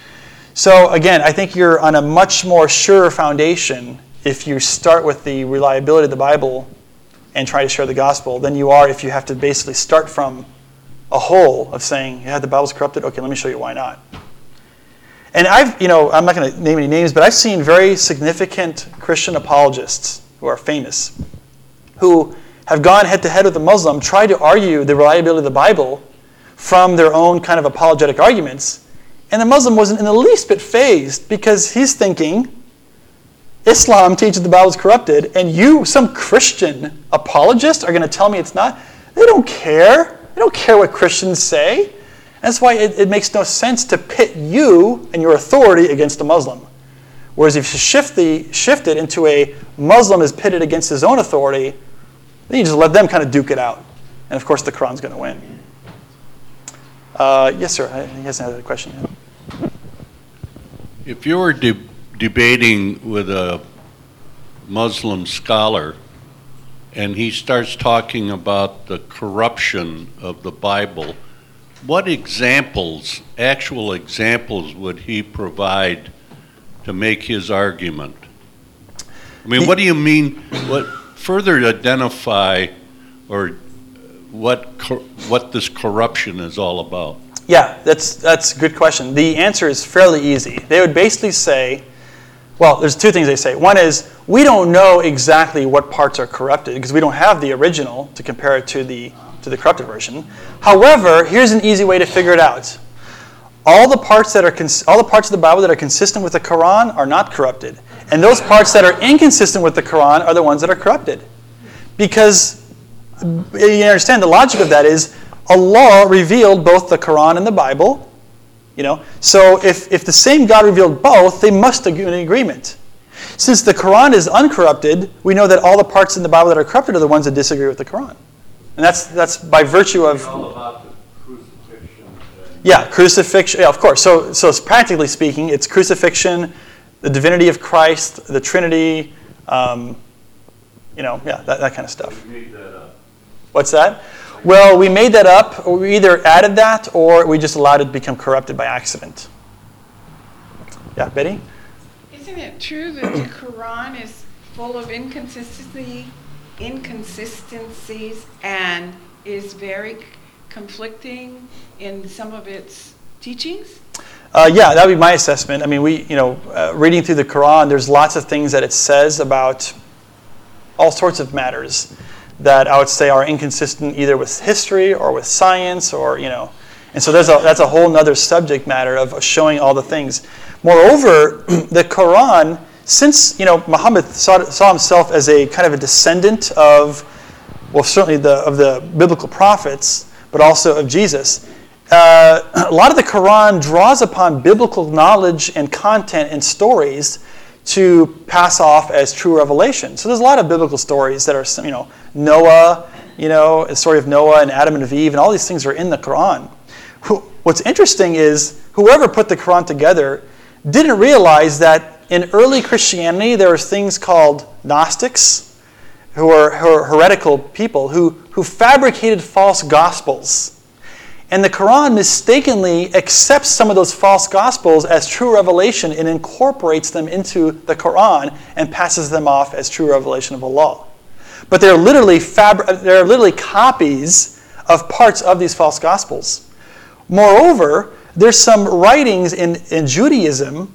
Speaker 1: So again, I think you're on a much more sure foundation if you start with the reliability of the Bible and try to share the gospel than you are if you have to basically start from a hole of saying, yeah, the Bible's corrupted. Okay, let me show you why not. And I've, you know, I'm not going to name any names, but I've seen very significant Christian apologists who are famous, who have gone head-to-head with a Muslim, tried to argue the reliability of the Bible from their own kind of apologetic arguments, and the Muslim wasn't in the least bit fazed because he's thinking, Islam teaches the Bible is corrupted, and you, some Christian apologist, are going to tell me it's not? They don't care. They don't care what Christians say. That's why it, it makes no sense to pit you and your authority against a Muslim. Whereas if you shift, the, shift it into a Muslim is pitted against his own authority, then you just let them kind of duke it out. And of course the Quran's going to win. Uh, yes, sir. I, he has another question.
Speaker 11: If you were de- debating with a Muslim scholar and he starts talking about the corruption of the Bible, what examples, actual examples, would he provide to make his argument? I mean, what do you mean, what further identify or what cor- what this corruption is all about?
Speaker 1: Yeah, that's that's a good question. The answer is fairly easy. They would basically say, well, there's two things they say. One is, we don't know exactly what parts are corrupted because we don't have the original to compare it to the to the corrupted version. However, here's an easy way to figure it out. All the parts that are cons- all the parts of the Bible that are consistent with the Quran are not corrupted, and those parts that are inconsistent with the Quran are the ones that are corrupted. Because you understand the logic of that is Allah revealed both the Quran and the Bible. You know, so if if the same God revealed both, they must be in agreement. since the Quran is uncorrupted, we know that all the parts in the Bible that are corrupted are the ones that disagree with the Quran. And that's that's by virtue of...
Speaker 11: All about the crucifixion. and-
Speaker 1: Yeah, crucifixion, yeah, of course. So, so it's practically speaking, it's crucifixion, the divinity of Christ, the Trinity, um, you know, yeah, that, that kind of stuff.
Speaker 11: We made that up.
Speaker 1: What's that? Well, we made that up, or we either added that, or we just allowed it to become corrupted by accident. Yeah, Betty?
Speaker 4: Isn't it true that the Quran is full of inconsistency, inconsistencies and is very c- conflicting in some of its teachings?
Speaker 1: Uh, yeah, that would be my assessment. I mean, we, you know, uh, reading through the Quran, there's lots of things that it says about all sorts of matters that I would say are inconsistent either with history or with science or, you know, and so there's a, that's a whole nother subject matter of showing all the things. Moreover, the Quran, since, you know, Muhammad saw, saw himself as a kind of a descendant of, well, certainly the of the biblical prophets, but also of Jesus, uh, a lot of the Quran draws upon biblical knowledge and content and stories to pass off as true revelation. So there's a lot of biblical stories that are, you know, Noah, you know, the story of Noah and Adam and Eve, and all these things are in the Quran. What's interesting is whoever put the Quran together didn't realize that in early Christianity there were things called Gnostics, who are, who are heretical people who, who fabricated false gospels. And the Quran mistakenly accepts some of those false gospels as true revelation and incorporates them into the Quran and passes them off as true revelation of Allah. But they're literally fab- they're literally copies of parts of these false gospels. Moreover, there's some writings in, in Judaism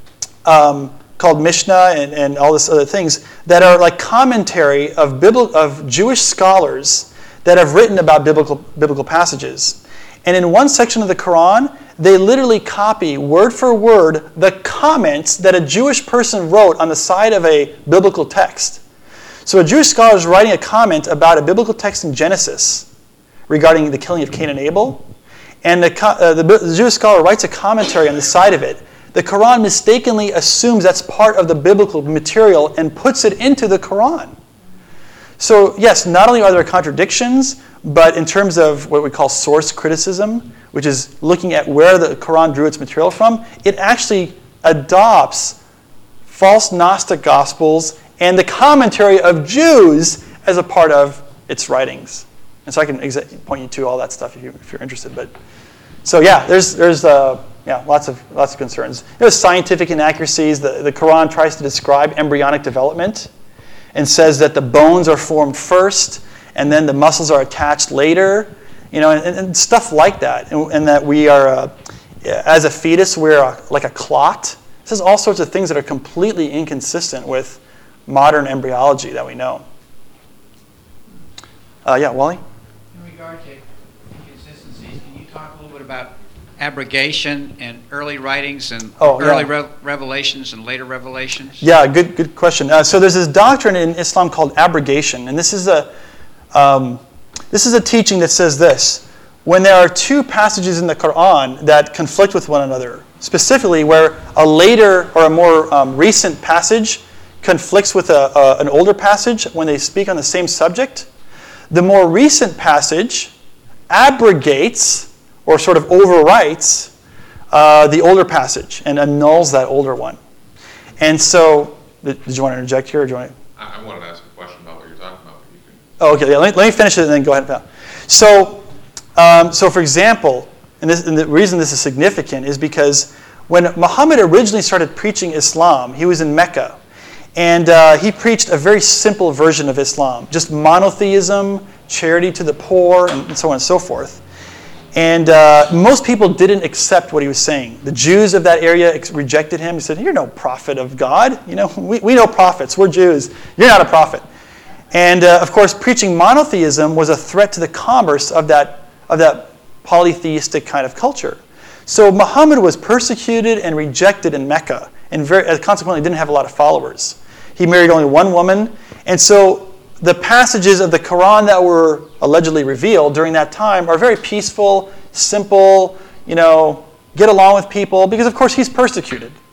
Speaker 1: um, called Mishnah and, and all this other things that are like commentary of Bibli- of Jewish scholars that have written about biblical biblical passages. And in one section of the Quran, they literally copy word for word the comments that a Jewish person wrote on the side of a biblical text. So a Jewish scholar is writing a comment about a biblical text in Genesis regarding the killing of Cain and Abel, and the, uh, the, the Jewish scholar writes a commentary on the side of it. The Quran mistakenly assumes that's part of the biblical material and puts it into the Quran. So yes, not only are there contradictions, but in terms of what we call source criticism, which is looking at where the Quran drew its material from, it actually adopts false Gnostic gospels and the commentary of Jews as a part of its writings. And so I can exa- point you to all that stuff if, you, if you're interested. But so yeah, there's there's uh, yeah lots of lots of concerns. There's scientific inaccuracies. The the Quran tries to describe embryonic development and says that the bones are formed first and then the muscles are attached later, you know, and, and stuff like that. And, and that we are, uh, as a fetus, we're a, like a clot. It says all sorts of things that are completely inconsistent with modern embryology that we know. Uh, yeah, Wally?
Speaker 12: In regard to inconsistencies, can you talk a little bit about abrogation and early writings and
Speaker 1: Oh, yeah.
Speaker 12: early re- revelations and later revelations?
Speaker 1: Yeah, good good question. Uh, so there's this doctrine in Islam called abrogation, and this is a um, this is a teaching that says this: when there are two passages in the Quran that conflict with one another, specifically where a later or a more um, recent passage conflicts with a, a, an older passage when they speak on the same subject, the more recent passage abrogates or sort of overwrites uh, the older passage and annuls that older one. And so, did, did you want to interject here, or do you want to?
Speaker 7: I, I wanted to ask a question about what you're talking about. But you can...
Speaker 1: Oh, okay. Yeah, let, me, let me finish it and then go ahead. And so, um, so for example, and, this, and the reason this is significant is because when Muhammad originally started preaching Islam, he was in Mecca, and uh, he preached a very simple version of Islam, just monotheism, charity to the poor, and, and so on and so forth. And uh, most people didn't accept what he was saying. The Jews of that area ex- rejected him. He said, "You're no prophet of God. You know, we, we know prophets. We're Jews. You're not a prophet." And uh, of course, preaching monotheism was a threat to the commerce of that of that polytheistic kind of culture. So Muhammad was persecuted and rejected in Mecca, and very, uh, consequently didn't have a lot of followers. He married only one woman, and so the passages of the Quran that were allegedly revealed during that time are very peaceful, simple, you know, get along with people, because of course he's persecuted.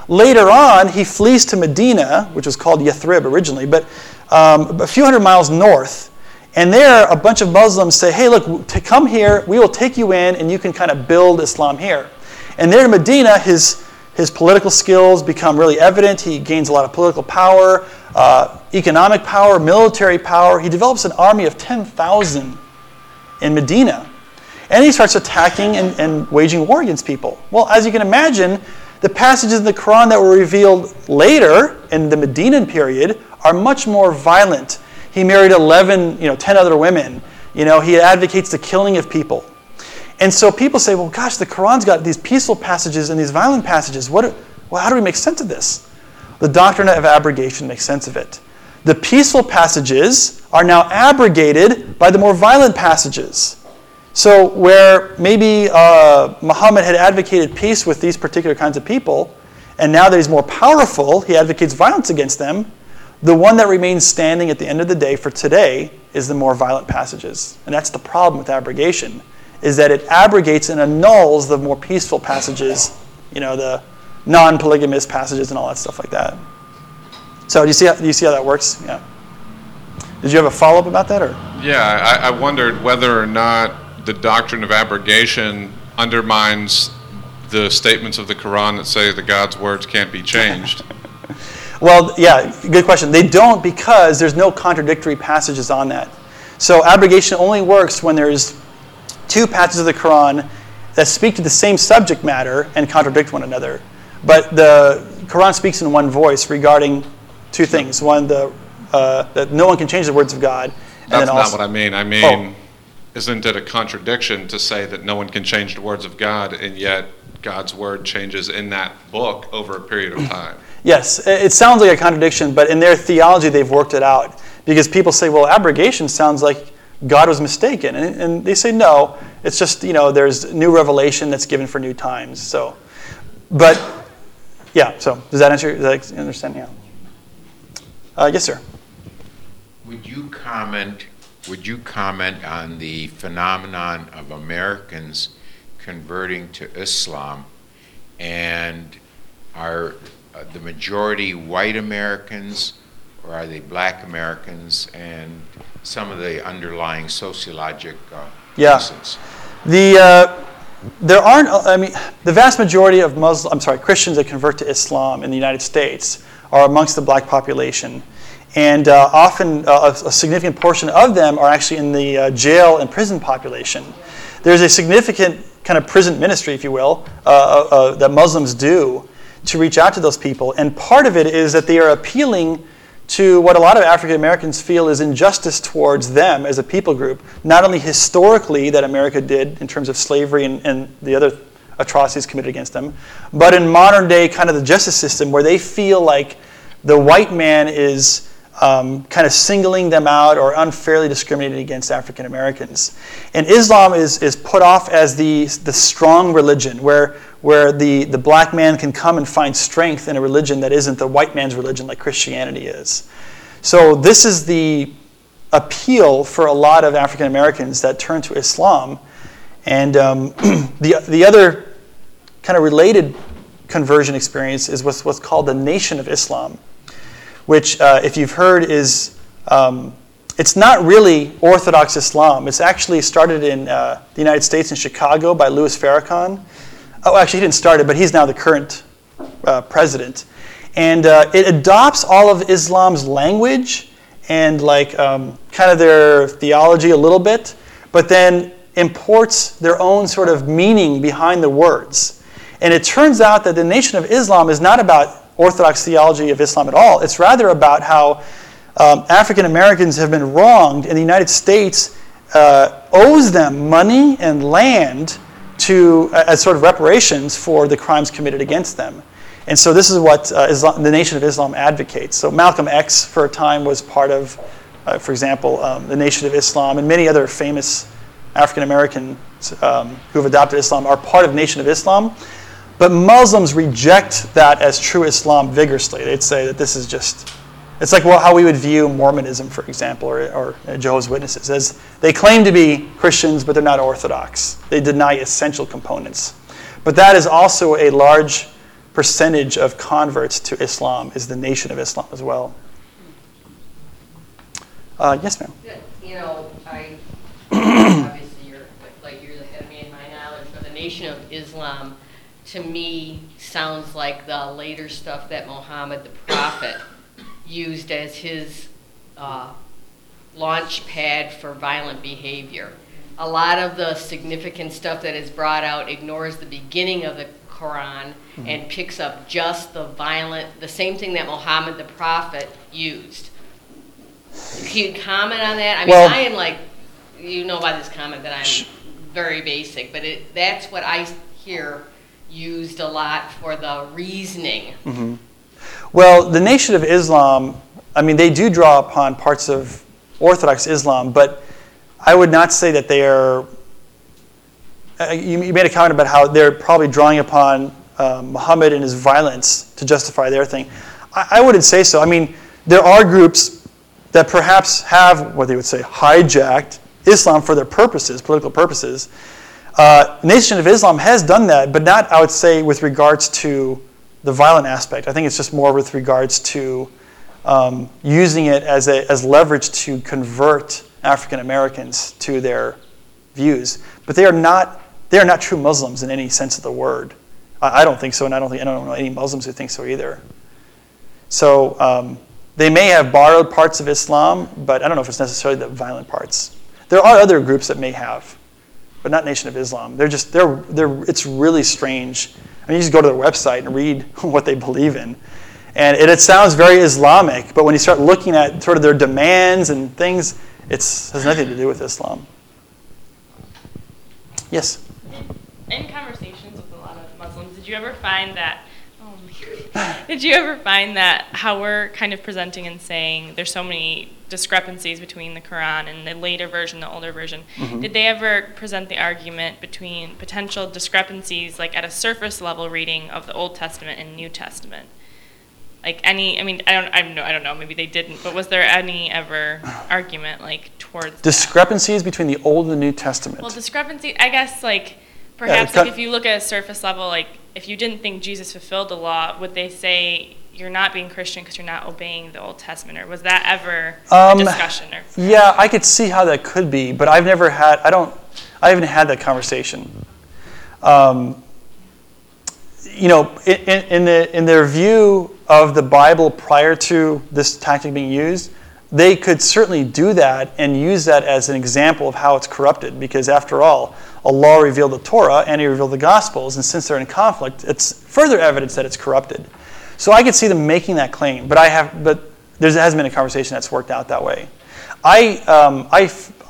Speaker 1: Later on, he flees to Medina, which was called Yathrib originally, but um, a few hundred miles north. And there, a bunch of Muslims say, hey, look, to come here, we will take you in, and you can kind of build Islam here. And there in Medina, his, his political skills become really evident. He gains a lot of political power, uh, economic power, military power. He develops an army of ten thousand in Medina. And he starts attacking and, and waging war against people. Well, as you can imagine, the passages in the Quran that were revealed later in the Medinan period are much more violent. He married eleven, you know, ten other women. You know, he advocates the killing of people. And so people say, well, gosh, the Quran's got these peaceful passages and these violent passages. What? Well, how do we make sense of this? The doctrine of abrogation makes sense of it. The peaceful passages are now abrogated by the more violent passages. So where maybe uh, Muhammad had advocated peace with these particular kinds of people, and now that he's more powerful, he advocates violence against them, the one that remains standing at the end of the day for today is the more violent passages. And that's the problem with abrogation, is that it abrogates and annuls the more peaceful passages, you know, the non-polygamous passages and all that stuff like that. So do you see how, do you see how that works? Yeah. Did you have a follow-up about that? Or?
Speaker 7: Yeah, I, I wondered whether or not the doctrine of abrogation undermines the statements of the Quran that say that God's words can't be changed.
Speaker 1: Well, yeah, good question. They don't, because there's no contradictory passages on that. So abrogation only works when there's two passages of the Quran that speak to the same subject matter and contradict one another. But the Quran speaks in one voice regarding two things. One, the, uh, that no one can change the words of God. And
Speaker 7: That's
Speaker 1: then
Speaker 7: not
Speaker 1: also,
Speaker 7: what I mean. I mean,
Speaker 1: oh.
Speaker 7: Isn't it a contradiction to say that no one can change the words of God, and yet God's word changes in that book over a period of time?
Speaker 1: Yes, it sounds like a contradiction, but in their theology they've worked it out. Because people say, well, abrogation sounds like God was mistaken. And, and they say, no, it's just, you know, there's new revelation that's given for new times. So, but, yeah, so does that answer, does that understand? Yeah. Uh, yes, sir.
Speaker 6: Would you comment, would you comment on the phenomenon of Americans converting to Islam, and are uh, the majority white Americans, or are they black Americans, and some of the underlying sociologic uh,
Speaker 1: yeah.
Speaker 6: reasons?
Speaker 1: The, uh, there aren't, I mean, the vast majority of Muslim, I'm sorry, Christians that convert to Islam in the United States are amongst the black population. And uh, often uh, a, a significant portion of them are actually in the uh, jail and prison population. There's a significant kind of prison ministry, if you will, uh, uh, uh, that Muslims do to reach out to those people. And part of it is that they are appealing to what a lot of African Americans feel is injustice towards them as a people group, not only historically that America did in terms of slavery and, and the other atrocities committed against them, but in modern day kind of the justice system where they feel like the white man is Um, kind of singling them out or unfairly discriminating against African Americans. And Islam is, is put off as the, the strong religion where, where the, the black man can come and find strength in a religion that isn't the white man's religion like Christianity is. So this is the appeal for a lot of African Americans that turn to Islam. And um, the, the other kind of related conversion experience is what's, what's called the Nation of Islam, which, uh, if you've heard, is, um, it's not really Orthodox Islam. It's actually started in uh, the United States in Chicago by Louis Farrakhan. Oh, actually, he didn't start it, but he's now the current uh, president. And uh, it adopts all of Islam's language and like um, kind of their theology a little bit, but then imports their own sort of meaning behind the words. And it turns out that the Nation of Islam is not about Orthodox theology of Islam at all. It's rather about how um, African Americans have been wronged, and the United States uh, owes them money and land to uh, as sort of reparations for the crimes committed against them. And so this is what uh, Islam, the Nation of Islam advocates. So Malcolm X, for a time, was part of, uh, for example, um, the Nation of Islam, and many other famous African Americans um, who have adopted Islam are part of Nation of Islam. But Muslims reject that as true Islam vigorously. They'd say that this is just, it's like well, how we would view Mormonism, for example, or, or Jehovah's Witnesses, as they claim to be Christians, but they're not Orthodox. They deny essential components. But that is also a large percentage of converts to Islam is the Nation of Islam as well. Uh, yes, ma'am.
Speaker 2: You know, I, obviously you're like years ahead of me in my knowledge, but the Nation of Islam, to me, sounds like the later stuff that Muhammad the Prophet used as his uh, launch pad for violent behavior. A lot of the significant stuff that is brought out ignores the beginning of the Quran mm-hmm. and picks up just the violent, the same thing that Muhammad the Prophet used. Can you comment on that? I mean,
Speaker 1: well,
Speaker 2: I am like, you know by this comment that I'm very basic, but it, that's what I hear used a lot for the reasoning.
Speaker 1: Mm-hmm. Well, the Nation of Islam, I mean, they do draw upon parts of Orthodox Islam, but I would not say that they are, uh, you, you made a comment about how they're probably drawing upon uh, Muhammad and his violence to justify their thing. I, I wouldn't say so. I mean, there are groups that perhaps have, what they would say, hijacked Islam for their purposes, political purposes. Uh, Nation of Islam has done that, but not, I would say, with regards to the violent aspect. I think it's just more with regards to um, using it as a as leverage to convert African Americans to their views. But they are not they are not true Muslims in any sense of the word. I, I don't think so, and I don't think I don't know any Muslims who think so either. So um, they may have borrowed parts of Islam, but I don't know if it's necessarily the violent parts. There are other groups that may have, but not Nation of Islam. They're just they're they're it's really strange. I mean, you just go to their website and read what they believe in, and it, it sounds very Islamic. But when you start looking at sort of their demands and things, it has nothing to do with Islam. Yes.
Speaker 13: In conversations with a lot of Muslims, did you ever find that? Oh my Did you ever find that how we're kind of presenting and saying there's so many discrepancies between the Quran and the later version, the older version? Mm-hmm. Did they ever present the argument between potential discrepancies, like at a surface level reading of the Old Testament and New Testament? Like any, I mean, I don't, I don't know, I don't know. Maybe they didn't, but was there any ever argument like towards
Speaker 1: discrepancies that? Between the Old and the New Testament?
Speaker 13: Well, discrepancy, I guess, like perhaps yeah, like if you look at a surface level, like if you didn't think Jesus fulfilled the law, would they say you're not being Christian because you're not obeying the Old Testament, or was that ever um, a discussion? Or
Speaker 1: yeah, I could see how that could be, but I've never had, I don't, I haven't had that conversation. Um, you know, in, in, the, in their view of the Bible prior to this tactic being used, they could certainly do that and use that as an example of how it's corrupted, because after all, Allah revealed the Torah and He revealed the Gospels, and since they're in conflict, it's further evidence that it's corrupted. So I could see them making that claim, but I have, but there hasn't been a conversation that's worked out that way. I, um, I,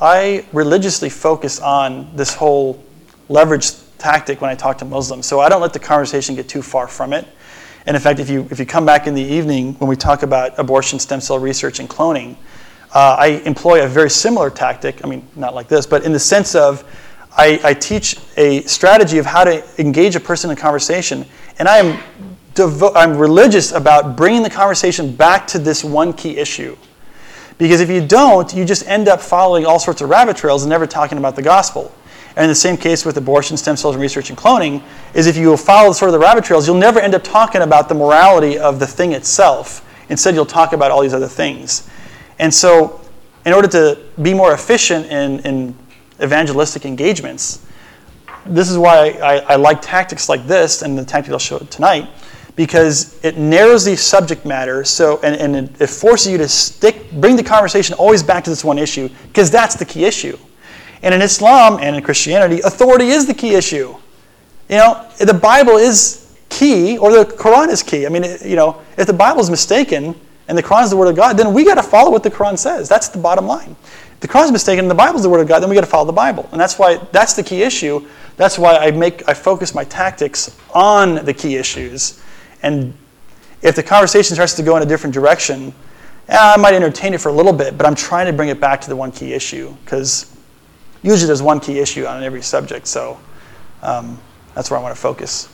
Speaker 1: I religiously focus on this whole leverage tactic when I talk to Muslims, so I don't let the conversation get too far from it. And in fact, if you if you come back in the evening when we talk about abortion, stem cell research, and cloning, uh, I employ a very similar tactic. I mean, not like this, but in the sense of I, I teach a strategy of how to engage a person in conversation, and I am devo- I'm religious about bringing the conversation back to this one key issue. Because if you don't, you just end up following all sorts of rabbit trails and never talking about the gospel. And in the same case with abortion, stem cells, and research and cloning, is if you follow sort of the rabbit trails, you'll never end up talking about the morality of the thing itself. Instead, you'll talk about all these other things. And so, in order to be more efficient in, in evangelistic engagements, this is why I, I like tactics like this and the tactic I'll show tonight, because it narrows the subject matter, so and, and it, it forces you to stick, bring the conversation always back to this one issue, because that's the key issue. And in Islam and in Christianity, authority is the key issue. You know, the Bible is key, or the Quran is key. I mean, you know, if the Bible is mistaken and the Quran is the Word of God, then we got to follow what the Quran says. That's the bottom line. If the Quran is mistaken and the Bible is the Word of God, then we got to follow the Bible. And that's why that's the key issue. That's why I make I focus my tactics on the key issues. And if the conversation starts to go in a different direction, I might entertain it for a little bit, but I'm trying to bring it back to the one key issue, because usually there's one key issue on every subject, so um, that's where I want to focus.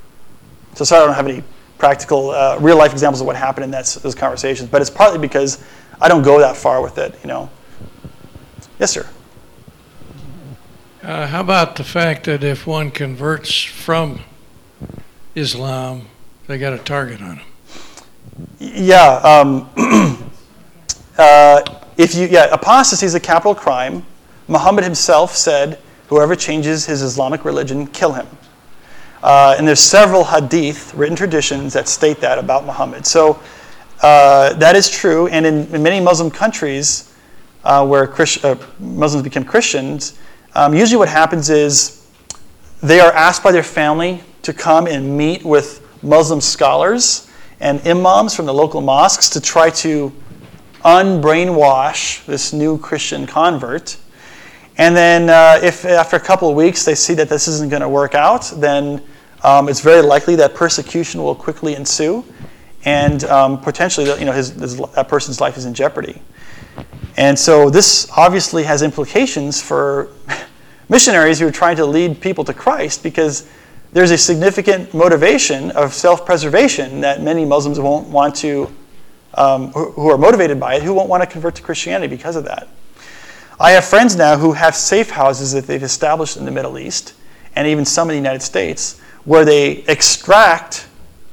Speaker 1: So sorry I don't have any practical, uh, real-life examples of what happened in that, those conversations, but it's partly because I don't go that far with it, you know. Yes, sir.
Speaker 10: Uh, how about the fact that if one converts from Islam They got a target on them.
Speaker 1: Yeah. Um, uh, if you yeah, apostasy is a capital crime. Muhammad himself said, "Whoever changes his Islamic religion, kill him." Uh, and there's several hadith, written traditions, that state that about Muhammad. So uh, that is true. And in, in many Muslim countries uh, where Christ, uh, Muslims become Christians, um, usually what happens is they are asked by their family to come and meet with Muslim scholars and imams from the local mosques to try to unbrainwash this new Christian convert. And then uh, if after a couple of weeks they see that this isn't going to work out, then um, it's very likely that persecution will quickly ensue, and um, potentially, you know, his, his, that person's life is in jeopardy. And so this obviously has implications for missionaries who are trying to lead people to Christ, because there's a significant motivation of self-preservation that many Muslims won't want to, um, who are motivated by it, who won't want to convert to Christianity because of that. I have friends now who have safe houses that they've established in the Middle East, and even some in the United States, where they extract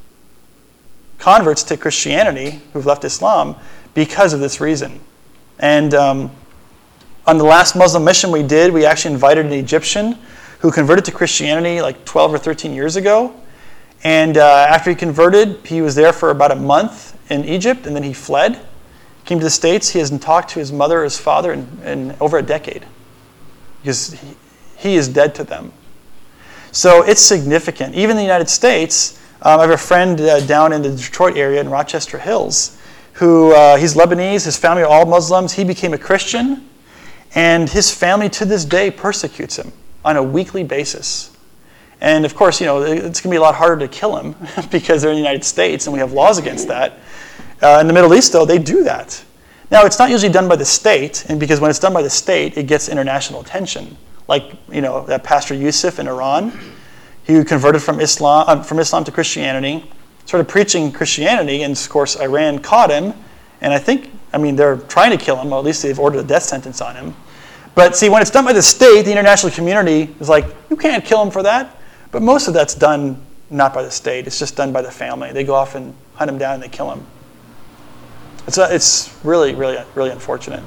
Speaker 1: converts to Christianity who've left Islam because of this reason. And um, on the last Muslim mission we did, we actually invited an Egyptian who converted to Christianity like twelve or thirteen years ago. And uh, after he converted, he was there for about a month in Egypt, and then he fled. Came to the States. He hasn't talked to his mother or his father in, in over a decade, because he, he is dead to them. So it's significant. Even in the United States, um, I have a friend uh, down in the Detroit area in Rochester Hills who, uh, he's Lebanese, his family are all Muslims. He became a Christian, and his family to this day persecutes him on a weekly basis. And of course, you know, it's going to be a lot harder to kill him because they're in the United States and we have laws against that. Uh, in the Middle East, though, they do that. Now, it's not usually done by the state, and because when it's done by the state, it gets international attention. Like, you know, that Pastor Yusuf in Iran, he converted from Islam uh, from Islam to Christianity, started preaching Christianity, and of course, Iran caught him. And I think, I mean, they're trying to kill him, or at least they've ordered a death sentence on him. But see, when it's done by the state, the international community is like, you can't kill him for that. But most of that's done not by the state. It's just done by the family. They go off and hunt him down and they kill him. It's a, it's really, really, really unfortunate.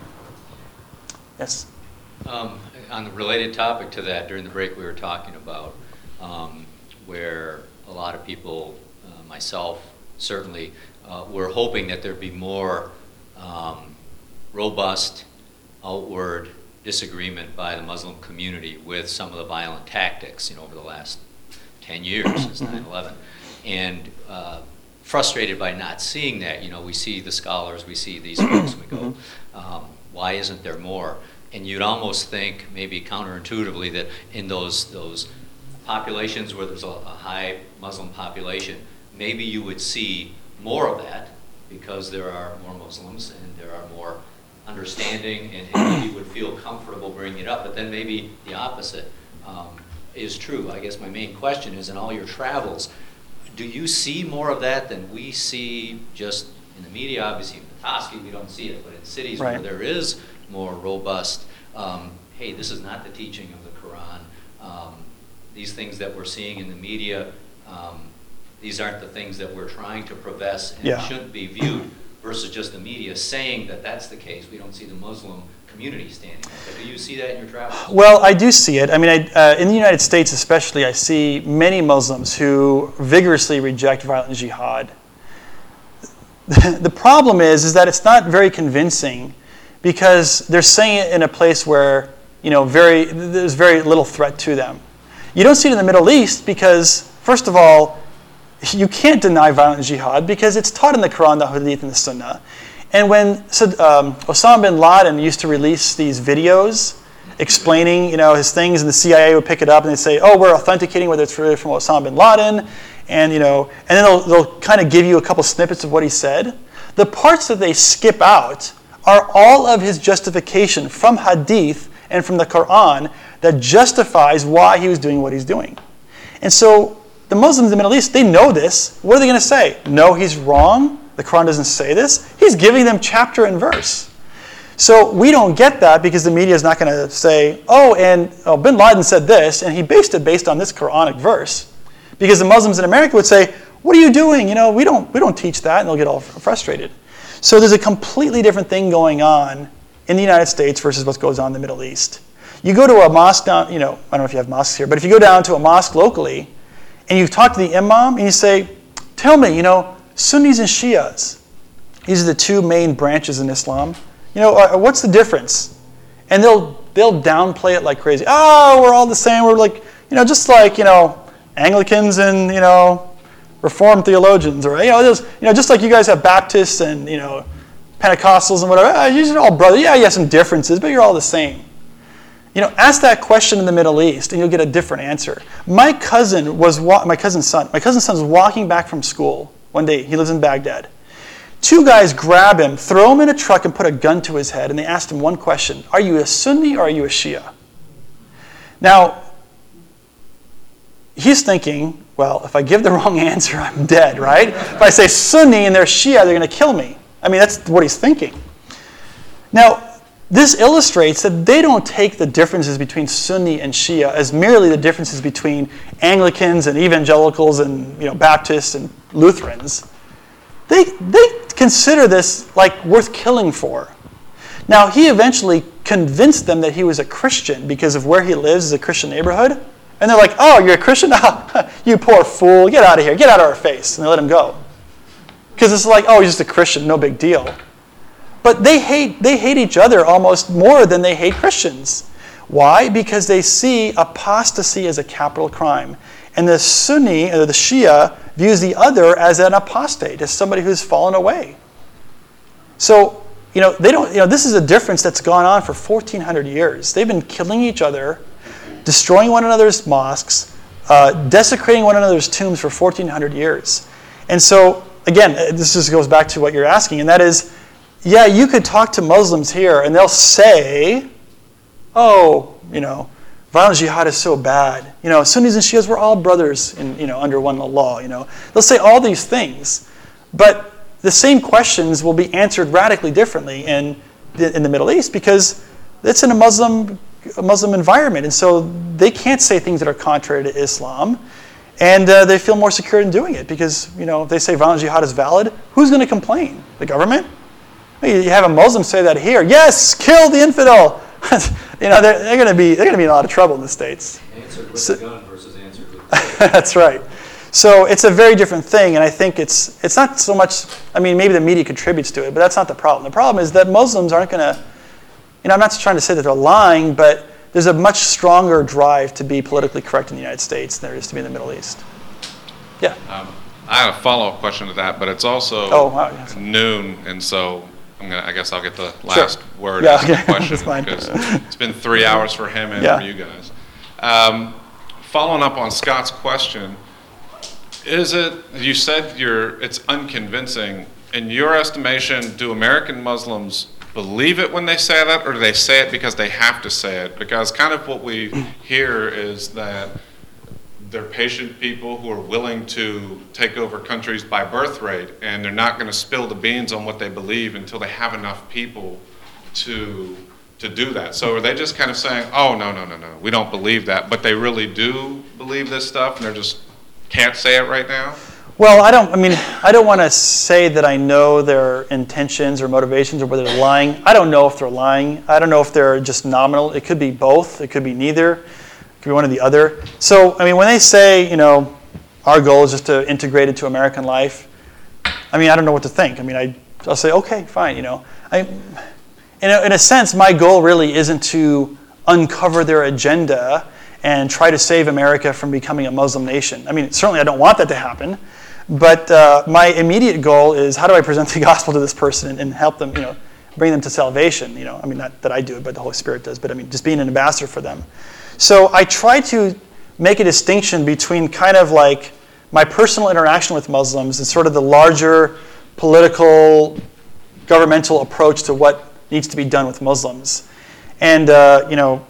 Speaker 1: Yes?
Speaker 14: Um, on the related topic to that, during the break we were talking about um, where a lot of people, uh, myself certainly, uh, were hoping that there'd be more um, robust, outward disagreement by the Muslim community with some of the violent tactics, you know, over the last ten years since nine eleven. And uh, frustrated by not seeing that. You know, we see the scholars, we see these folks, and we go, um, why isn't there more? And you'd almost think, maybe counterintuitively, that in those those populations where there's a, a high Muslim population, maybe you would see more of that because there are more Muslims and there are more understanding, and, and maybe would feel comfortable bringing it up. But then maybe the opposite um, is true. I guess my main question is, in all your travels, do you see more of that than we see just in the media? Obviously, in Petoskey, we don't see it, but in cities
Speaker 1: Right.
Speaker 14: where there is more robust, um, hey, this is not the teaching of the Quran. Um, these things that we're seeing in the media, um, these aren't the things that we're trying to profess and
Speaker 1: Yeah.
Speaker 14: shouldn't be viewed, versus just the media saying that that's the case. We don't see the Muslim community standing up. But do you see that in your travels?
Speaker 1: Well, I do see it. I mean, I, uh, in the United States especially, I see many Muslims who vigorously reject violent jihad. The problem is, is that it's not very convincing, because they're saying it in a place where, you know, very there's very little threat to them. You don't see it in the Middle East because, first of all, you can't deny violent jihad because it's taught in the Quran, the Hadith, and the Sunnah. And when so, um, Osama bin Laden used to release these videos explaining, you know, his things, and the C I A would pick it up and they'd say, "Oh, we're authenticating whether it's really from Osama bin Laden," and you know, and then they'll, they'll kind of give you a couple snippets of what he said. The parts that they skip out are all of his justification from Hadith and from the Quran that justifies why he was doing what he's doing. And so the Muslims in the Middle East, they know this. What are they going to say? No, he's wrong. The Quran doesn't say this. He's giving them chapter and verse. So we don't get that because the media is not going to say, oh, and oh, bin Laden said this, and he based it based on this Quranic verse. Because the Muslims in America would say, what are you doing? You know, we don't, we don't teach that, and they'll get all frustrated. So there's a completely different thing going on in the United States versus what goes on in the Middle East. You go to a mosque down, you know, I don't know if you have mosques here, but if you go down to a mosque locally and you talk to the imam and you say, tell me, you know, Sunnis and Shias, these are the two main branches in Islam, you know, uh, what's the difference? And they'll they'll downplay it like crazy. Oh, we're all the same. We're like, you know, just like, you know, Anglicans and, you know, Reformed theologians, or, you know, those, you know, just like you guys have Baptists and, you know, Pentecostals and whatever. Oh, you're all brothers. Yeah, you have some differences, but you're all the same. You know, ask that question in the Middle East, and you'll get a different answer. My cousin was wa- my cousin's son. My cousin's son was walking back from school one day. He lives in Baghdad. Two guys grab him, throw him in a truck, and put a gun to his head, and they asked him one question: are you a Sunni or are you a Shia? Now, he's thinking, well, if I give the wrong answer, I'm dead, right? If I say Sunni and they're Shia, they're going to kill me. I mean, that's what he's thinking. Now, this illustrates that they don't take the differences between Sunni and Shia as merely the differences between Anglicans and evangelicals and, you know, Baptists and Lutherans. They, they consider this like worth killing for. Now, he eventually convinced them that he was a Christian because of where he lives is a Christian neighborhood. And they're like, oh, you're a Christian? Oh, you poor fool. Get out of here. Get out of our face. And they let him go. Because it's like, oh, he's just a Christian. No big deal. But they hate, they hate each other almost more than they hate Christians. Why? Because they see apostasy as a capital crime. And the Sunni, or the Shia, views the other as an apostate, as somebody who's fallen away. So, you know, they don't, you know, this is a difference that's gone on for fourteen hundred years. They've been killing each other, destroying one another's mosques, uh, desecrating one another's tombs for fourteen hundred years. And so, again, this just goes back to what you're asking, and that is, yeah, you could talk to Muslims here, and they'll say, oh, you know, violent jihad is so bad. You know, Sunnis and Shias, we're all brothers in, you know, under one law, you know. They'll say all these things, but the same questions will be answered radically differently in the, in the Middle East because it's in a Muslim a Muslim environment, and so they can't say things that are contrary to Islam, and uh, they feel more secure in doing it because, you know, if they say violent jihad is valid, who's going to complain? The government? You have a Muslim say that here. Yes, kill the infidel. You know, they're, they're going to be they're going to be in a lot of trouble in the States.
Speaker 15: Answered with
Speaker 1: So-
Speaker 15: a gun versus answered with a
Speaker 1: That's right. So it's a very different thing, and I think it's it's not so much. I mean, maybe the media contributes to it, but that's not the problem. The problem is that Muslims aren't going to. You know, I'm not trying to say that they're lying, but there's a much stronger drive to be politically correct in the United States than there is to be in the Middle East. Yeah.
Speaker 7: Um, I have a follow-up question to that, but it's also
Speaker 1: Oh, wow, yes.
Speaker 7: noon, and so I'm gonna, I guess I'll get the last word
Speaker 1: Yeah,
Speaker 7: as the
Speaker 1: okay.
Speaker 7: question
Speaker 1: That's fine.
Speaker 7: because it's been three hours for him and
Speaker 1: Yeah.
Speaker 7: for you guys. Um, following up on Scott's question, is it, you said you're, it's unconvincing. In your estimation, do American Muslims believe it when they say that, or do they say it because they have to say it? Because kind of what we hear is that they're patient people who are willing to take over countries by birthright, and they're not going to spill the beans on what they believe until they have enough people to to do that. So are they just kind of saying, oh, no, no, no, no, we don't believe that, but they really do believe this stuff, and they're just can't say it right now?
Speaker 1: Well, I don't. I mean, I don't want to say that I know their intentions or motivations or whether they're lying. I don't know if they're lying. I don't know if they're just nominal. It could be both. It could be neither. It could be one or the other. So, I mean, when they say, you know, our goal is just to integrate it to American life, I mean, I don't know what to think. I mean, I, I'll say, okay, fine. You know, I, in a, in a sense, my goal really isn't to uncover their agenda and try to save America from becoming a Muslim nation. I mean, certainly I don't want that to happen. But uh, my immediate goal is how do I present the gospel to this person and, and help them, you know, bring them to salvation. You know, I mean, not that I do it, but the Holy Spirit does. But I mean, just being an ambassador for them. So I try to make a distinction between kind of like my personal interaction with Muslims and sort of the larger political, governmental approach to what needs to be done with Muslims. And uh, you know,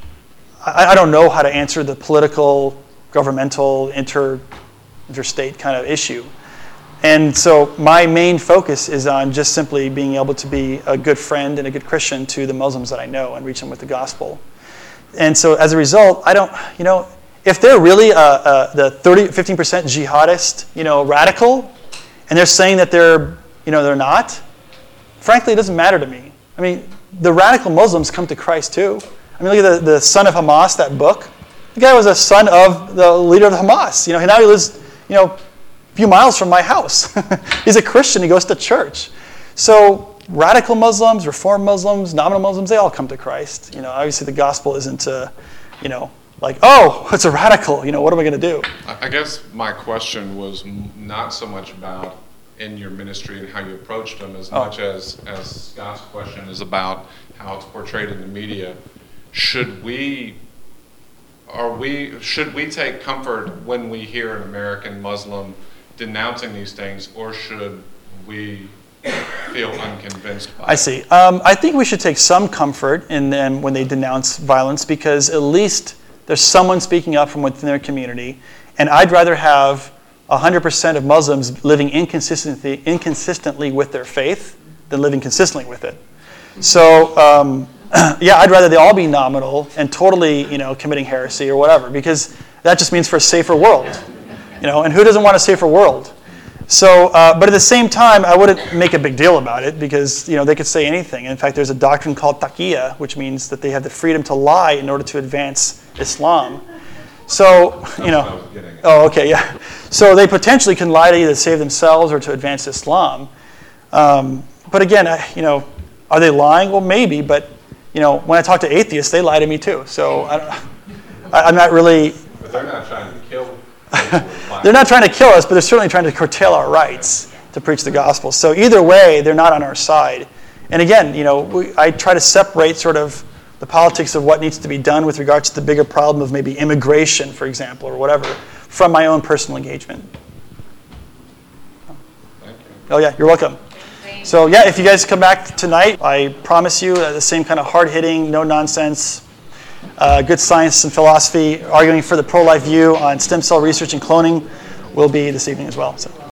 Speaker 1: I, I don't know how to answer the political, governmental, inter. interstate kind of issue. And so my main focus is on just simply being able to be a good friend and a good Christian to the Muslims that I know and reach them with the gospel. And so as a result, I don't, you know, if they're really uh, uh, the thirty, fifteen percent jihadist, you know, radical, and they're saying that they're, you know, they're not, frankly, it doesn't matter to me. I mean, the radical Muslims come to Christ too. I mean, look at the, the son of Hamas, that book. The guy was a son of the leader of Hamas. You know, now he lives, you know, a few miles from my house. He's a Christian. He goes to church. So radical Muslims, Reform Muslims, nominal Muslims, they all come to Christ. You know, obviously the gospel isn't, uh, you know, like, oh, it's a radical. You know, what am I going to do?
Speaker 7: I I guess my question was m- not so much about in your ministry and how you approached them as
Speaker 1: Oh.
Speaker 7: much as, as Scott's question is about how it's portrayed in the media. Should we, are we, should we take comfort when we hear an American Muslim denouncing these things, or should we feel unconvinced by it?
Speaker 1: I see. Um, I think we should take some comfort in them when they denounce violence, because at least there's someone speaking up from within their community. And I'd rather have one hundred percent of Muslims living inconsistently, inconsistently with their faith than living consistently with it. So, um, yeah, I'd rather they all be nominal and totally, you know, committing heresy or whatever, because that just means for a safer world. You know, and who doesn't want a safer world? So, uh, but at the same time, I wouldn't make a big deal about it, because, you know, they could say anything. In fact, there's a doctrine called taqiyya, which means that they have the freedom to lie in order to advance Islam. So, you know, oh, okay, yeah. So they potentially can lie to either save themselves or to advance Islam. Um, but again, I, you know, are they lying? Well, maybe, but, you know, when I talk to atheists, they lie to me too. So I don't, I, I'm not really...
Speaker 7: But they're not trying to kill.
Speaker 1: They're not trying to kill us, but they're certainly trying to curtail our rights to preach the gospel. So either way, they're not on our side. And again, you know, we, I try to separate sort of the politics of what needs to be done with regards to the bigger problem of maybe immigration, for example, or whatever, from my own personal engagement.
Speaker 7: Thank you.
Speaker 1: Oh yeah, you're welcome. So yeah, if you guys come back tonight, I promise you uh, the same kind of hard-hitting, no-nonsense, uh, good science and philosophy, arguing for the pro-life view on stem cell research and cloning will be this evening as well. So.